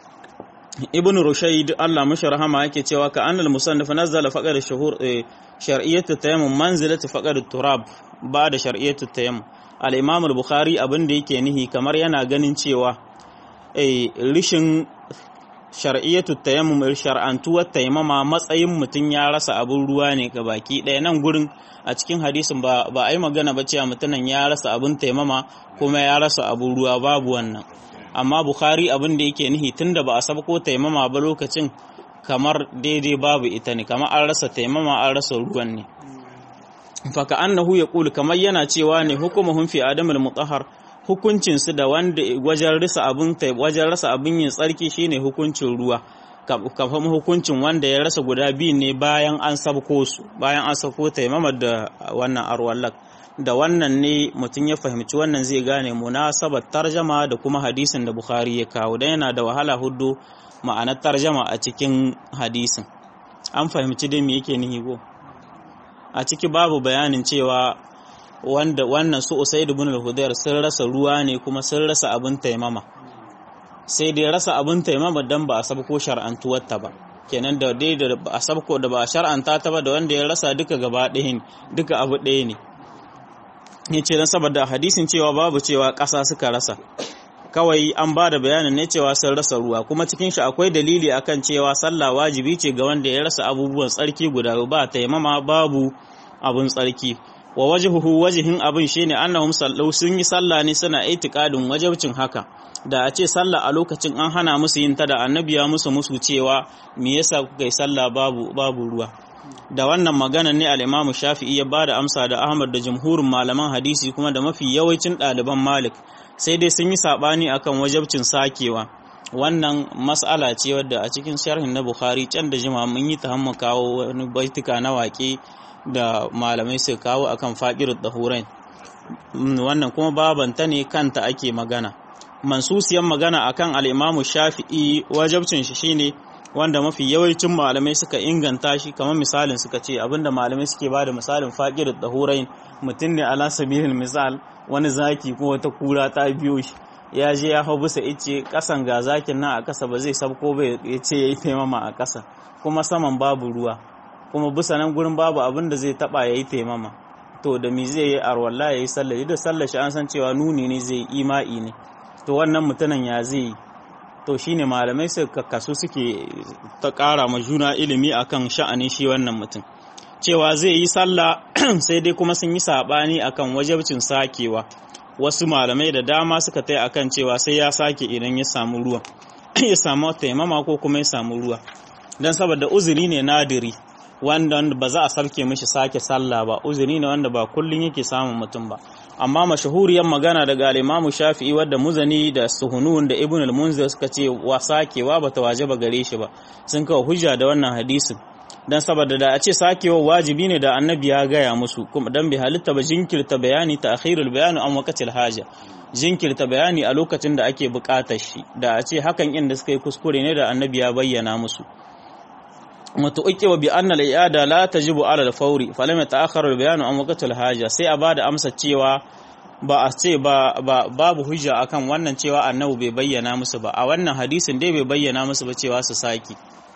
ibn rushayd Allah mashi rahama yake cewa ka annal musannif nazzala faqad shuhur shar'iyyat tayammum manzilat faqad turab ba da shar'iyyat tayammum al-imam al-bukhari abin da yake nihi kamar yana ganin cewa eh rishin shar'iyyatu tayammum shar'antuwar tayammama matsayin mutun ya rasa abun ruwa ne ga baki ɗaya nan gurin a cikin hadisin ba ba ai magana ba cewa mutunan ya rasa abun tayammama kuma ya rasa abun ruwa babu wannan amma bukhari abin da yake nihi tunda ba a sabko tayammama ba lokacin kamar daidai babu ita ne kamar an rasa tayammama an rasa ruwan ne fa ka annahu yaqulu kamar yana cewa ne hukumuhum fi adamul mutahhar hukuncinsu da wanda wajen rasa abin wajen rasa abin yin tsarki shine hukuncin ruwa kafin hukuncin wanda ya rasa guda biyu ne bayan an sabko su bayan an sabko taimama da wannan arwallak da wannan ne mutum ya fahimci wannan zai gane munasabar tarjama da kuma hadisin da Bukhari ya kawo dan yana da wahala huddo ma'anar tarjama a cikin hadisin an fahimci dai me yake nihi go a ciki babu bayanin cewa wanda wannan su Usaid ibn al-Hudayr sun rasa ruwa ne kuma sun rasa abin taimama sai dai rasa abin taimama dan ba a sabko shar'antuwar ta ba kenan da dai da ba a sabko da ba a shar'anta ta ba da wanda ya rasa duka gaba ɗaya ne duka abu ɗaya ne yace dan saboda hadisin cewa babu cewa ƙasa suka rasa kawai an ba da bayanin ne cewa sun rasa ruwa kuma cikin shi akwai dalili akan cewa sallah wajibi ce ga wanda ya rasa abubuwan tsarki guda ba taimama babu abun tsarki wa wajhuhu wajhin abin shine annahum sallu sun yi sallah ne suna itikadin wajibcin haka da a ce sallah a lokacin an hana musu yin ta da annabi ya musu musu cewa me yasa kuka yi sallah babu babu ruwa da wannan maganar ne al-Imam Shafi'i ya bada amsa da Ahmad da jumhurin malaman hadisi kuma da mafi yawancin ɗaliban Malik sai dai sun yi sabani akan wajibcin sakewa wannan mas'ala ce wadda a cikin sharhin na Bukhari can da jima mun yi tahammu kawo wani baitika na waƙe da malamai su kawo akan faƙirud dahurain wannan kuma babanta ne kanta ake magana mansusiyan magana akan al-Imam Shafi'i wajibcin shi shine wanda mafi yawancin malamai suka inganta shi kamar misalin suka ce abinda malamai suke bada misalin faƙirud dahurain mutum ne ala sabilil misal wani zaki ko wata kura ta biyo shi ya je ya hau bisa ice kasan ga zakin nan a kasa ba zai sabko ba ya ce yayi taimama a kasa kuma saman babu ruwa kuma bisa nan gurin babu abin da zai taba yayi taimama to da mi zai yi arwalla yayi sallah da sallah shi an san cewa nuni ne zai ima'i ne to wannan mutunan ya zai to shine malamai suka kasu suke ta ƙara ma juna ilimi akan sha'anin shi wannan mutum cewa zai yi sallah sai dai kuma sun yi sabani akan wajibcin sakewa wasu malamai da dama suka tai akan cewa sai ya sake idan ya samu ruwa ya samu taimama ko kuma ya samu ruwa dan saboda uzuri ne nadiri wanda ba za a sarke mishi sake sallah ba uzuri ne wanda ba kullun yake samun mutum ba amma mashahuriyar magana daga al-Imam Shafi'i wadda Muzani da Suhunun da Ibn al-Munzir suka ce wa sakewa bata wajaba gare shi ba sun kawo hujja da wannan hadisin dan saboda da a ce sakewa wajibi ne da annabi ya gaya musu kuma dan bi halitta ba jinkirta bayani ta'khirul bayan an waqtil haja jinkirta bayani a lokacin da ake buƙatar shi da a ce hakan inda suka yi kuskure ne da annabi ya bayyana musu mutuqiwa bi anna al-i'ada la tajibu ala al-fawri falam yata'akhkhar al-bayan an waqt al-haja sai a bada amsa cewa ba a ce ba babu hujja akan wannan cewa annabi bai bayyana musu ba a wannan hadisin dai bai bayyana musu ba cewa su saki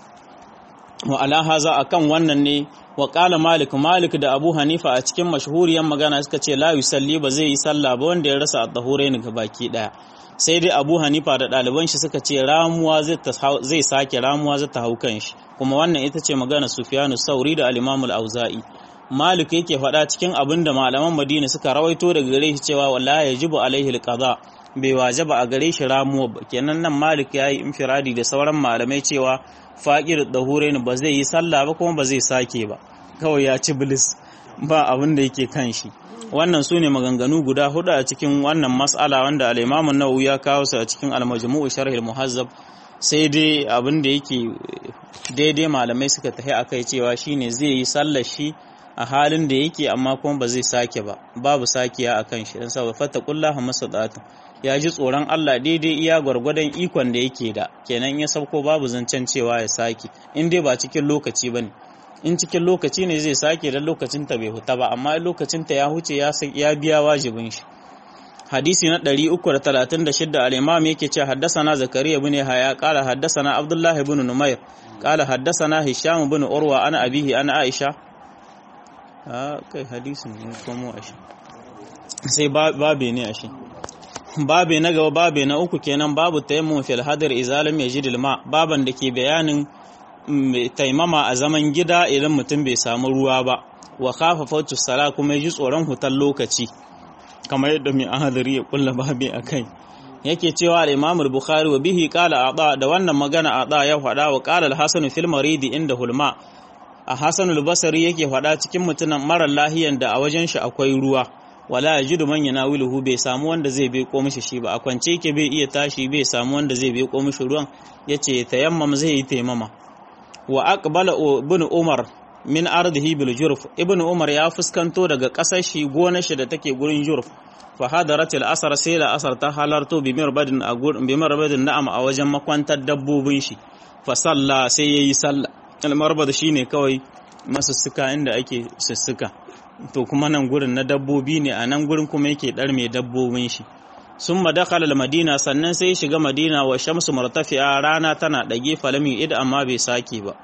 wa ala haza akan wannan ne wa qala malik malik da abu hanifa a cikin mashhuriyan magana suka ce la yusalli ba zai yi sallah ba wanda ya rasa at-tahurain baki daya sai dai abu hanifa da ɗaliban shi suka ce ramuwa zai sake ramuwa zai ta hau kan shi kuma wannan ita ce magana sufyanu sauri da al-imam al-auza'i malik yake faɗa cikin abin da malaman madina suka rawaito daga gare shi cewa wallahi yajibu alaihi al-qada bai wajaba a gare shi ramuwa ba kenan nan malik yayi infiradi da sauran malamai cewa faqir dahurain ba zai yi sallah ba kuma ba zai sake ba kawai ya ci bilis ba abin da yake kan shi wannan su ne maganganu guda hudu a cikin wannan mas'ala wanda al-Imam an-Nawawi ya kawo su a cikin al-Majmu' sharh al-Muhazzab sai dai abin da yake daidai malamai suka tafi akai cewa shine zai yi sallar shi a halin da yake amma kuma ba zai sake ba babu sakiya akan shi dan saboda fattaqullaha masadatu ya ji tsoron Allah daidai iya gwargwadon ikon da yake da kenan ya sauko babu zancen cewa ya sake in dai ba cikin lokaci bane in cikin lokaci ne zai sake dan lokacinta bai huta ba amma lokacinta ya huce ya biya wajibin shi hadisi na ɗari uku da talatin da shida al-imam yake cewa haddathana zakariya ibn haya qala haddathana abdullah ibn numayr qala haddathana hisham ibn urwa ana abihi ana aisha ah kai hadisin ne kuma ashi sai babe ne ashi babe na gaba babe na uku kenan babu tayammum fil hadar izalam yajid al-ma baban da ke bayanin taimama a zaman gida idan mutum bai samu ruwa ba wa khafa fawtu sala kuma yaji tsoron hutan lokaci kamar yadda mai ahadari ya kulla babi akai yake cewa al-Imam al-Bukhari wa bihi qala ada da wannan magana ada ya fada wa qala al-Hasan fil maridi inda hulma a Hasan al-Basri yake fada cikin mutunan marar lahiyan da a wajen shi akwai ruwa wala yajidu man yanawiluhu bai samu wanda zai bai ko mishi shi ba a kwance yake bai iya tashi bai samu wanda zai bai ko mishi ruwan yace tayammam zai yi taimama wa aqbala ibn umar min ardihi bil jurf ibn umar ya fuskanto daga kasar shi gonar shi da take gurin jurf fa hadarat al asr sai la asr ta halarto bi mirbadin a gurin bi mirbadin na'am a wajen makwantar dabbobin shi fa salla sai yayi salla al marbad shine kawai masussuka inda ake sussuka to kuma nan gurin na dabbobi ne a nan gurin kuma yake dar mai dabbobin shi summa dakhala al-madina sannan sai shiga madina wa shamsu martafi'a rana tana dage falami id amma bai sake ba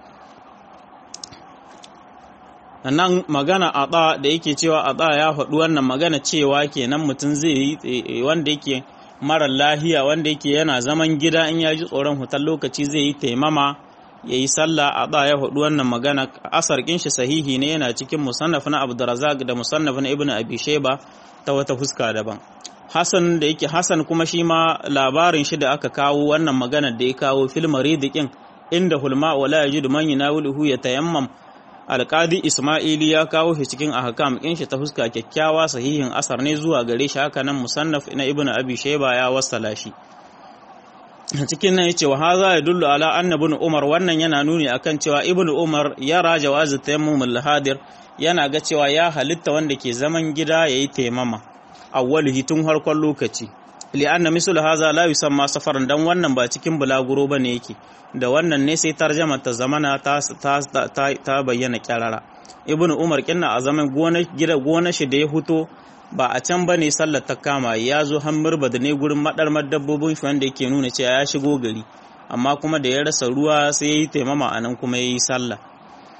nan magana ada da yake cewa ada ya faɗi wannan magana cewa kenan mutum zai yi wanda yake mara lahiya wanda yake yana zaman gida in ya ji tsoron hutar lokaci zai yi taimama ya yi sallah ada ya faɗi wannan magana asar kin shi sahihi ne yana cikin musannaf na Abdurrazzaq da musannaf na Ibn Abi Shayba ta wata fuska daban Hassan da yake Hassan kuma shi ma labarin shi da aka kawo wannan maganar da ya kawo fil maridikin inda hulma wala yajidu man yanawiluhu yatayammam alqadi Isma'ili ya kawo shi cikin ahkam kin shi ta fuska kyakkyawa sahihin asar ne zuwa gare shi haka nan musannaf na Ibn Abi Shayba ya wasala shi cikin nan yace wa hadha yadullu ala anna ibn Umar wannan yana nuni akan cewa Ibn Umar yara jawazu tayammum al-hadir yana ga cewa ya halitta wanda ke zaman gida yayi taimama awwalihi tun harkon lokaci li'anna mislu hadha la yusamma safaran dan wannan ba cikin bulaguro bane yake da wannan ne sai tarjama ta zamana ta ta, ta bayyana kyarara Ibn Umar kinna a zaman gona gida gona shi da ya huto ba a can bane sallar ta kama ya zo hammar bada ne gurin madarmar dabbobin shi wanda yake nuna cewa ya shigo gari amma kuma da ya rasa ruwa sai yayi taimama anan kuma yayi sallah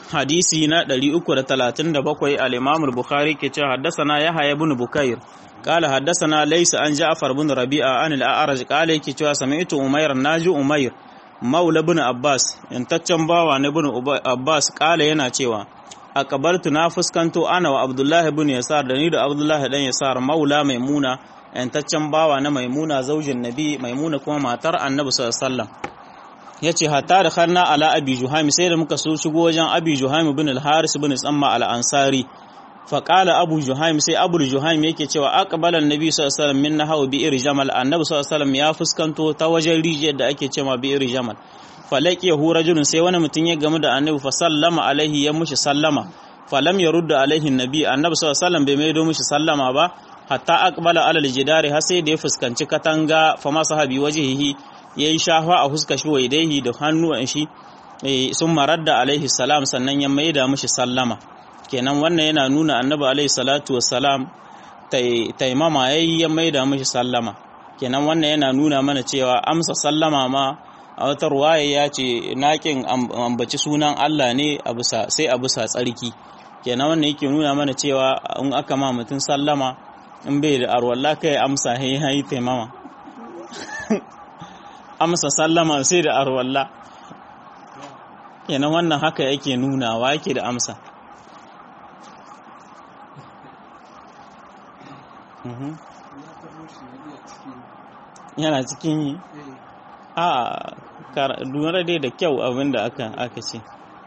hadisi na ɗari uku da talatin da bakwai al-Imam al-Bukhari ke cewa haddathana Yahya ibn Bukair qala haddathana Laysa an Ja'far ibn Rabi'a an al-A'raj qala yake cewa sami'tu Umayr naji Umayr maula ibn Abbas yantaccen bawa na ibn Abbas qala yana cewa aqbaltu na fuskanto ana wa Abdullah ibn Yasar da ni da Abdullah dan Yasar maula Maimuna yantaccen bawa na Maimuna zaujin Nabi Maimuna kuma matar Annabi sallallahu alaihi wasallam yace hatta da kharna ala Abi Juhaym sai da muka so shigo wajen Abi Juhaym ibn al-Haris ibn Tsamma al-Ansari fa qala Abu Juhaym sai Abu Juhaym yake cewa aqbala an-nabi sallallahu alaihi wasallam min nahaw bi'ir Jamal Annabi sallallahu alaihi wasallam ya fuskanto ta wajen rijiyar da ake cewa bi'ir Jamal falaqiyahu rajulun sai wani mutum ya gamu da Annabi fa sallama alaihi ya mushi sallama falam yarudda alaihi an-nabi Annabi sallallahu alaihi wasallam bai maido mushi sallama ba hatta aqbala ala al-jidari har sai da ya fuskanci katanga fa masahabi wajhihi yayi shafa a huska shi waidaihi da hannuwan shi sun maradda alaihi salam sannan ya maida mishi sallama kenan wannan yana nuna Annabi alaihi salatu wassalam taimama yayi ya maida mishi sallama kenan wannan yana nuna mana cewa amsa sallama ma a wata ruwaya ya ce naƙin ambaci sunan Allah ne a bisa sai a bisa tsarki kenan wannan yake nuna mana cewa in aka ma mutum sallama in bai da arwalla kai amsa yayi yayi taimama amsa sallama sai da arwalla kenan wannan haka yake nuna wa yake da amsa yana cikin yi a lura dai da kyau abinda aka aka ce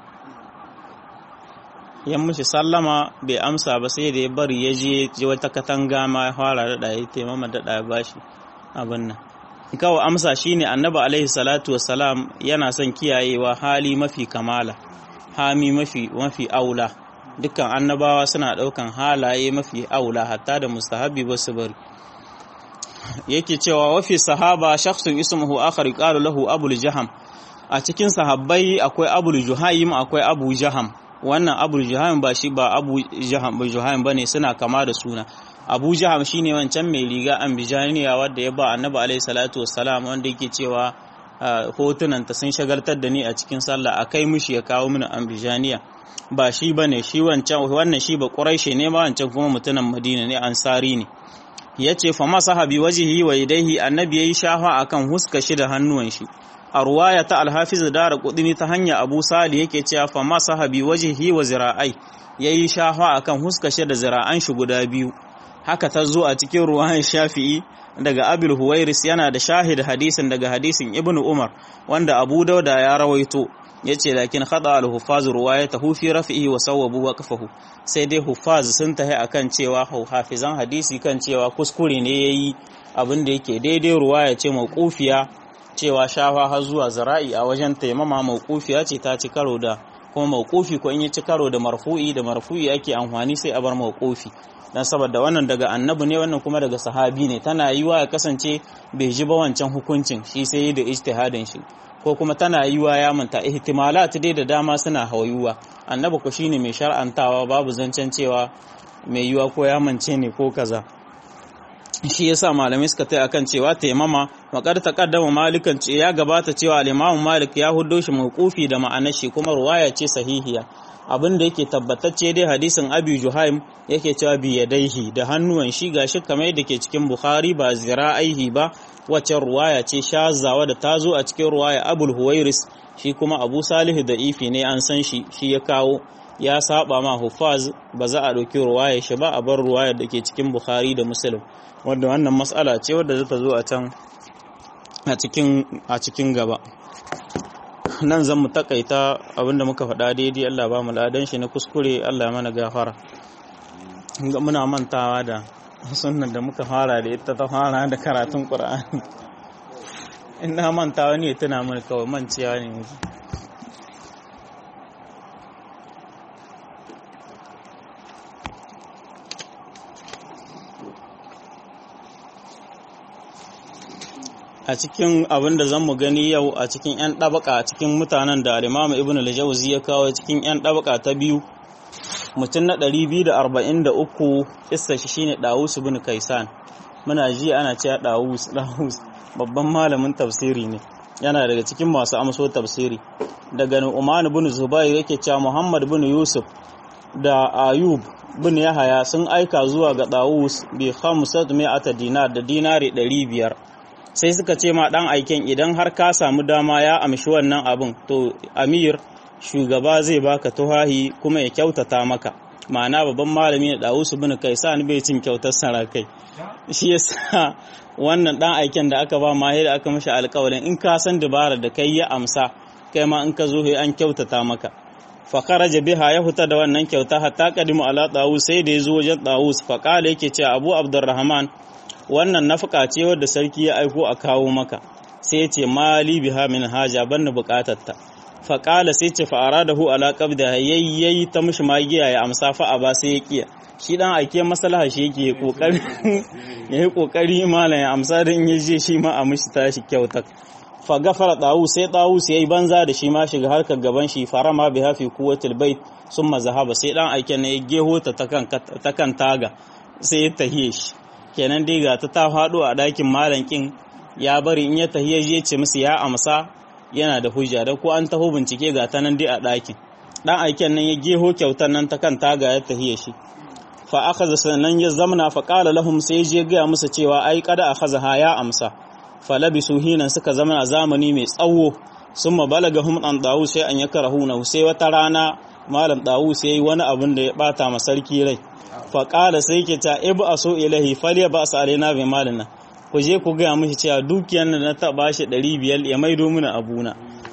yan mushi sallama bai amsa ba sai da ya bari ya je wata katanga ma ya fara da ɗaya taimama da ɗaya bashi abin nan kawai amsa shine Annabi alaihi salatu wassalam yana son kiyayewa hali mafi kamala hami mafi mafi aula dukkan annabawa suna daukan halaye mafi aula hatta da mustahabi ba su bari yake cewa wa fi sahaba shakhsun ismuhu akhar qalu lahu abul jaham a cikin sahabbai akwai abul juhaym akwai abu jaham wannan abul juhaym ba shi ba abu jaham ba juhaym bane suna kama da suna Abu Jaham shine wancan mai riga ambijaniya wanda ya ba Annabi alaihi salatu wassalam wanda yake cewa hotunan ta sun shagaltar da ni a cikin sallah akai mushi ya kawo mini ambijaniya ba shi bane shi wancan wannan shi ba Quraishi ne ma wancan kuma mutunan Madina ne ansari ne yace fa masahabi wajhi wa yadayhi Annabi yayi shafa akan huska shi da hannuwan shi a ruwaya ta al-Hafiz Daraqutni ta hanya Abu Sali yake cewa fa masahabi wajhi wa zira'ai yayi shafa akan huska shi da zira'an shi guda biyu haka ta zo a cikin ruwayan Shafi'i daga Abil Huwairis yana da shahid hadisin daga hadisin Ibn Umar wanda Abu Dauda ya rawaito yace lakin khada al-huffaz ruwayatahu fi raf'ihi wa sawabu waqfahu sai dai huffaz sun tahi akan cewa hafizan hadisi kan cewa kuskure ne yayi abin da yake daidai ruwaya ce mauqufiya cewa shafa har zuwa zara'i a wajen taimama mauqufiya ce ta ci karo da kuma mauqufi ko in ya ci karo da marfu'i da marfu'i ake amfani sai a bar mauqufi dan saboda wannan daga annabi ne wannan kuma daga sahabi ne tana yiwa ya kasance bai ji ba wancan hukuncin shi sai da ijtihadin shi ko kuma tana yiwa ya manta ihtimalat dai da dama suna hawayuwa annabi ko shine mai shar'antawa babu zancen cewa mai yiwa ko ya mance ne ko kaza shi yasa malamai suka tai akan cewa taimama makar taqaddama malikan ce ya gabata cewa al-Imam Malik ya huddo shi mauqufi da ma'anar shi kuma ruwaya ce sahihiya abin da yake tabbatacce dai hadisin Abi Juhaym yake cewa bi yadaihi da hannuwan shi gashi kamar yadda ke cikin Bukhari ba zira'aihi ba wacce ruwaya ce shazawa da tazo a cikin ruwaya Abul Huwairis shi kuma Abu Salih da ifi ne an san shi shi ya kawo ya saba ma Huffaz ba za a dauki ruwaya shi ba a bar ruwaya da ke cikin Bukhari da Muslim wanda wannan mas'ala ce wadda zata zo a can a cikin a cikin gaba nan zan mu takaita abinda muka faɗa daidai Allah ba mu ladan shi na kuskure Allah ya mana gafara muna mantawa da sunnan da muka fara da ita ta fara da karatun Qur'ani ina mantawa ne tana mun kawai manciya ne a cikin abin da zan mu gani yau a cikin 'yan ɗabaka a cikin mutanen da al-Imam Ibn al-Jawzi ya kawo cikin 'yan ɗabaka ta biyu mutum na ɗari biyu da arba'in da uku kissa shi shine Dawus ibn Kaisan muna ji ana cewa Dawus Dawus babban malamin tafsiri ne yana daga cikin masu amso tafsiri daga Nu'man ibn Zubair yake cewa Muhammad ibn Yusuf da Ayub bin Yahaya sun aika zuwa ga Dawus bi khamsat mi'ata dinar da dinari ɗari biyar. Sai suka ce ma dan aiken idan har ka samu dama ya amshi wannan abin to Amir shugaba zai baka tuhahi kuma ya kyautata maka. Ma'ana babban malami da Dawus bin Kaisan bai cin kyautar sarakai. Shi yasa wannan dan aiken da aka ba mahir aka mishi alƙawarin in ka san dabara da kai ya amsa kai ma in ka zo an kyautata maka. fa kharaja biha ya huta da wannan kyauta hatta qadimu ala Dawus sai da yazo wajen Dawus fa kala yake cewa Abu Abdurrahman wannan nafaka ce wadda sarki ya aiko a kawo maka sai ya ce mali biha min haja banna bukatarta fa kala sai ce fa aradahu ala qabda yayyayi ta mishi magiya ya amsa fa aba sai ya kiya shi dan aike maslaha shi yake kokari yayi kokari malam ya amsa dan yaje shi ma a mishi tashi kyautar fa gafara Dawus sai Dawus yayi banza da shi ma shiga harkar gaban shi farama biha fi quwwatil bait summa zahaba sai dan aiken ne ya geho ta ta kan taga sai ya tahiye shi kenan dai ga ta ta fado a dakin malankin ya bari in ya tahiye je ce musu ya amsa yana da hujja da ko an taho bincike ga ta nan dai a dakin dan aiken nan ya geho kyautar nan ta kan taga ya tahiye shi fa akhadha sanan ya zamna fa qala lahum sai je ga musu cewa ai kada akhadha ya amsa falabisu hinan suka zama a zamani mai tsawo summa balagahum an Dawus sai an yakrahuna sai wata rana malam Dawus yayi wani abin da ya bata ma sarki rai fa qala sai yake ta ibu aso ilahi fali ba sa alaina bi malina ku je ku ga mishi cewa dukiyar nan na ta bashi ɗari biyar ya maido mana abuna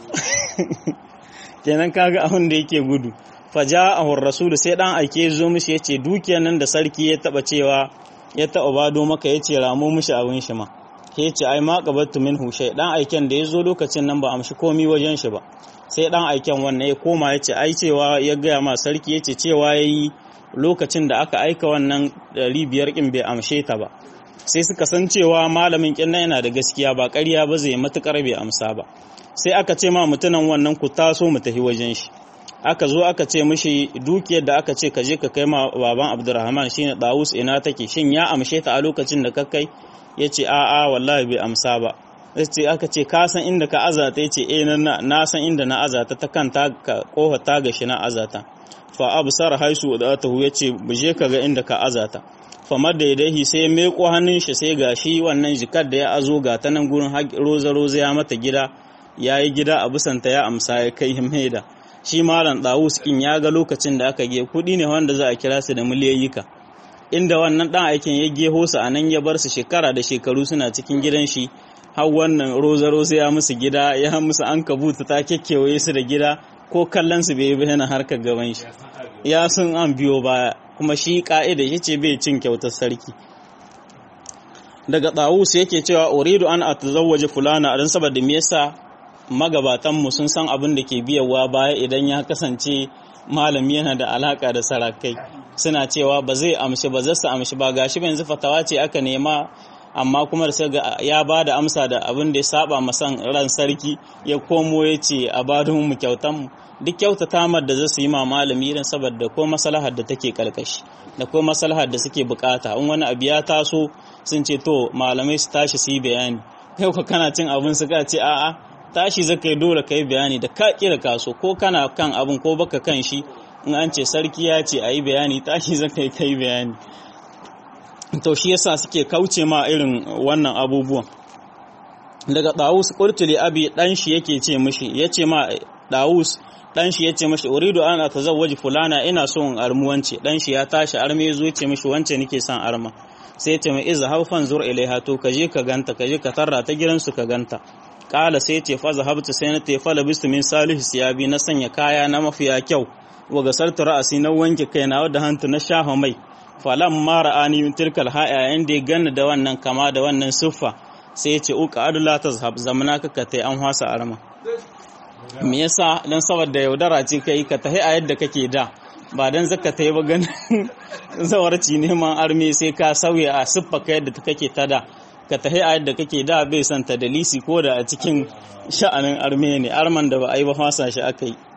kenan kaga abin da yake gudu fa ja'ahu rasul sai dan aike zo mishi yace dukiyar nan da sarki ya taba cewa ya taba bado maka yace ramo mishi abin shi ma ke ce ai ma qabattu minhu shay dan aiken da yazo lokacin nan ba amshi komi wajen shi ba sai dan aiken wannan ya koma yace ai cewa ya ga ma sarki yace cewa yayi lokacin da aka aika wannan ɗari biyar kin bai amshe ta ba sai suka san cewa malamin kin nan yana da gaskiya ba ƙarya ba zai matukar bai amsa ba sai aka ce ma mutunan wannan ku taso mu tafi wajen shi aka zo aka ce mishi dukiyar da aka ce ka je ka kai ma baban Abdurrahman shine Dawus ina take shin ya amshe ta a lokacin da ka kai ya ce a'a wallahi bai amsa ba sai aka ce ka san inda ka azata ya ce eh na san inda na azata ta kan ta kofa ta gashi na azata fa absar haisu da ta hu yace buje ka ga inda ka azata fa madda yadaihi sai me ko hannun shi sai gashi wannan jikar da ya azo ga ta nan gurin roza roza ya mata gida yayi gida a busanta ya amsa ya kai maida shi malam Dawus kin ya ga lokacin da aka ge kudi ne wanda za a kira su da miliyoyika inda wannan dan aikin ya geho su anan ya bar su shekara da shekaru suna cikin gidan shi har wannan roza roza ya musu gida ya musu an kabuta ta kekkewaye su da gida ko kallon su bai yi yana harkar gaban shi ya sun an biyo baya kuma shi ka'ida yace bai cin kyautar sarki daga Dawus yake cewa uridu an atazawwaja fulana dan saboda me yasa magabatan mu sun san abin da ke biyawa baya idan ya kasance malami yana da alaka da sarakai suna cewa ba zai amshi ba zai amshi ba gashi ba yanzu fatawa ce aka nema amma kuma sai ga ya bada amsa da abin da ya saba masan ran sarki ya komo ya ce a badun mu kyautan mu duk kyautata mar da zai su yi ma malami irin saboda ko maslahar da take kalkashi da ko maslahar da suke bukata in wani abu ya taso sun ce to malamai su tashi su yi bayani kai ko kana cin abin su ka ce a'a tashi zaka yi dole kai bayani da ka kira kaso ko kana kan abin ko baka kan shi in an ce sarki ya ce a yi bayani tashi zaka yi kai bayani to shi yasa suke kauce ma irin wannan abubuwan daga Dawus qurtuli abi dan shi yake ce mishi yace ma Dawus dan shi yace mishi uridu an atazawwaji fulana ina so in armuwance dan shi ya tashi arme yazo yace mishi wance nake son arma sai yace mai izhab fanzur ilaiha to kaje ka ganta kaje ka tarra ta gidansu ka ganta kala sai yace fa zahabtu sai na tafa labistu min salih siyabi na sanya kaya na mafiya kyau wa gasartu ra'asi na wanke kaina wadda hantu na shafa mai falan mara ani min tilkal haya inda ya ganna da wannan kama da wannan siffa sai ya ce uka adula tazhab zamana ka tai an hwasa arma me yasa dan saboda yaudara ce kai ka tahi a yadda kake da ba dan zaka tai ba ganin zawarci neman arme sai ka sauya a siffa ka yadda kake ta da ka tahi a yadda kake da bai san ta dalisi ko da a cikin sha'anin arme ne arman da ba a yi ba hwasa shi aka yi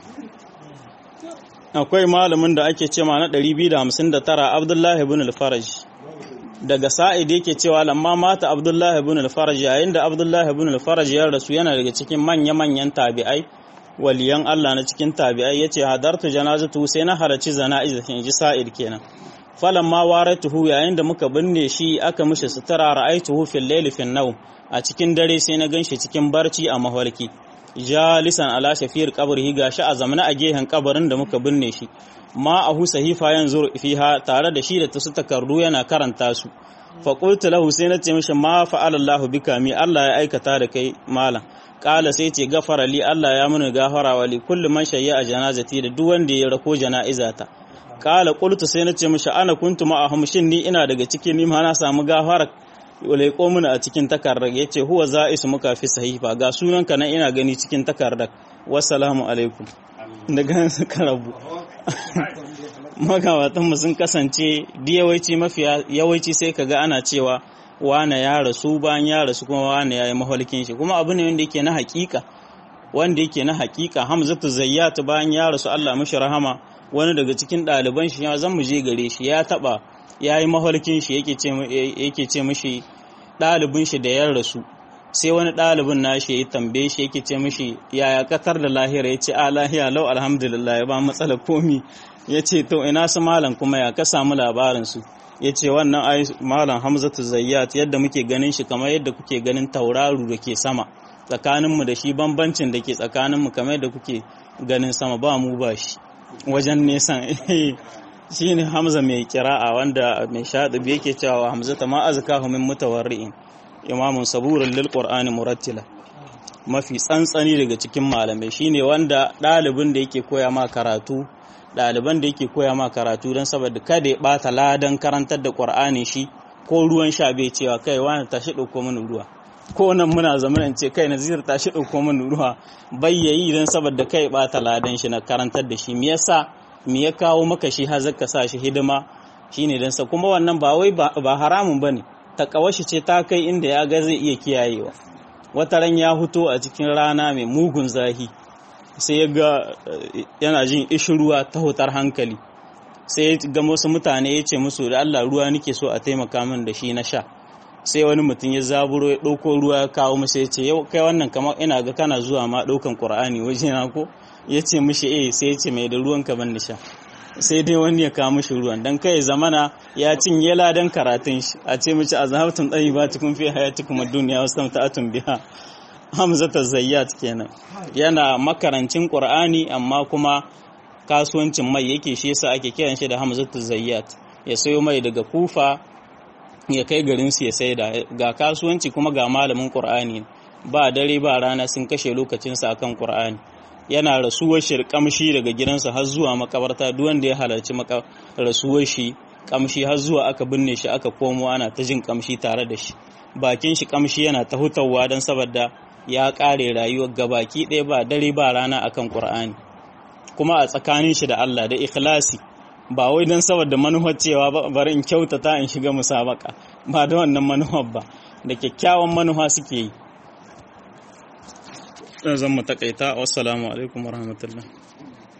akwai malamin da ake ce ma na ɗari biyu da hamsin da tara Abdullahi ibn al-Faraj daga Sa'id yake cewa lamma mata Abdullahi ibn al-Faraj yayin da Abdullahi ibn al-Faraj ya rasu yana daga cikin manya-manyan tabi'ai waliyan Allah na cikin tabi'ai yace hadartu janazatu sai na halarci jana'iza in ji Sa'id kenan falamma waratuhu yayin da muka binne shi aka mishi sutura ra'aituhu fil layli fin nawm a cikin dare sai na ganshi cikin barci a mafarki jalisan ala shafir qabrihi gashi a zamana a gehen kabarin da muka binne shi ma ahu sahifa yanzu fiha tare da shi da tasu takardu yana karanta su fa qultu lahu sai na ce mishi ma fa'ala Allahu bika mi Allah ya aikata da kai malam kala sai ce gafara li Allah ya muni gafara wa li kulli man shayya a janazati da duk wanda ya rako jana'izata kala qultu sai na ce mishi ana kuntu ma'ahum shin ni ina daga cikin ni ma na samu gafara wale ko muna a cikin takardar yace huwa za'isu muka fi sahifa ga sunanka nan ina gani cikin takardar wassalamu alaikum daga suka rabu magabatan mu sun kasance da yawanci mafiya yawanci sai kaga ana cewa wane ya rasu bayan ya rasu kuma wane ya yi mahalkin shi kuma abu ne wanda yake na hakika wanda yake na hakika Hamzatu Zayyat bayan ya rasu Allah mishi rahama wani daga cikin ɗaliban shi ya zan mu je gare shi ya taba ya yi mahalkin shi yake ce yake ce mishi ɗalibin shi da ya rasu sai wani ɗalibin nashi ya tambaye shi yake ce mishi yaya katar da lahira ya ce a lahiya lau alhamdulillah ya ba matsala komi ya ce to ina su malam kuma ya ka samu labarin su ya ce wannan ai malam Hamzatu Zayyat yadda muke ganin shi kamar yadda kuke ganin tauraru da ke sama tsakaninmu da shi bambancin da ke tsakaninmu kamar yadda kuke ganin sama ba mu ba shi wajen nesan shi ne Hamza mai kira'a wanda mai shaɗabi yake cewa Hamzata ma azkahu min mutawarri'in imamun saburin lil qur'ani murattila mafi tsantsani daga cikin malamai shine wanda ɗalibin da yake koya ma karatu ɗaliban da yake koya ma karatu don saboda kada ya ɓata ladan karantar da ƙwar'ani shi ko ruwan sha bai cewa kai wani tashi ɗauko mini ruwa ko nan muna zamanin ce kai nazir tashi ɗauko mini ruwa bai yayi don saboda kai ɓata ladan shi na karantar da shi me yasa me ya kawo maka shi har zaka sa shi hidima shine dan sa kuma wannan ba wai ba haramun bane takawashi ce ta kai inda ya ga zai iya kiyayewa wata ran ya huto a cikin rana mai mugun zahi sai ya ga yana jin ishi ruwa ta hutar hankali sai ya ga wasu mutane ya ce musu da Allah ruwa nake so a taimaka min da shi na sha sai wani mutum ya zaburo ya ɗauko ruwa ya kawo musu ya ce yau kai wannan kamar ina ga kana zuwa ma ɗaukan Qur'ani waje na ko ya ce mishi eh sai ya ce mai da ruwan ka ban da sha sai dai wani ya kawo mishi ruwan dan kai zamana ya cinye ladan karatun shi a ce mishi azhabtum tayyibatukum fi hayatikum ad-dunya wastamta'tum biha Hamzatu Zayyat kenan yana makarancin Qur'ani amma kuma kasuwancin mai yake shi yasa ake kiran shi da Hamzatu Zayyat ya sayo mai daga Kufa ya kai garin su ya saida ga kasuwanci kuma ga malamin Qur'ani ba dare ba rana sun kashe lokacin sa akan Qur'ani yana rasuwar shi kamshi daga gidansa har zuwa makabarta duk wanda ya halarci rasuwar shi kamshi har zuwa aka binne shi aka komo ana ta jin kamshi tare da shi bakin shi kamshi yana ta hutawa don saboda ya kare rayuwar gabaki ɗaya ba dare ba rana akan Qur'ani kuma a tsakanin shi da Allah da ikhlasi ba wai don saboda manuhar cewa bari in kyautata in shiga musabaka ba da wannan manuhar ba da kyakkyawan manuha suke yi zan mu takaita wassalamu alaikum warahmatullahi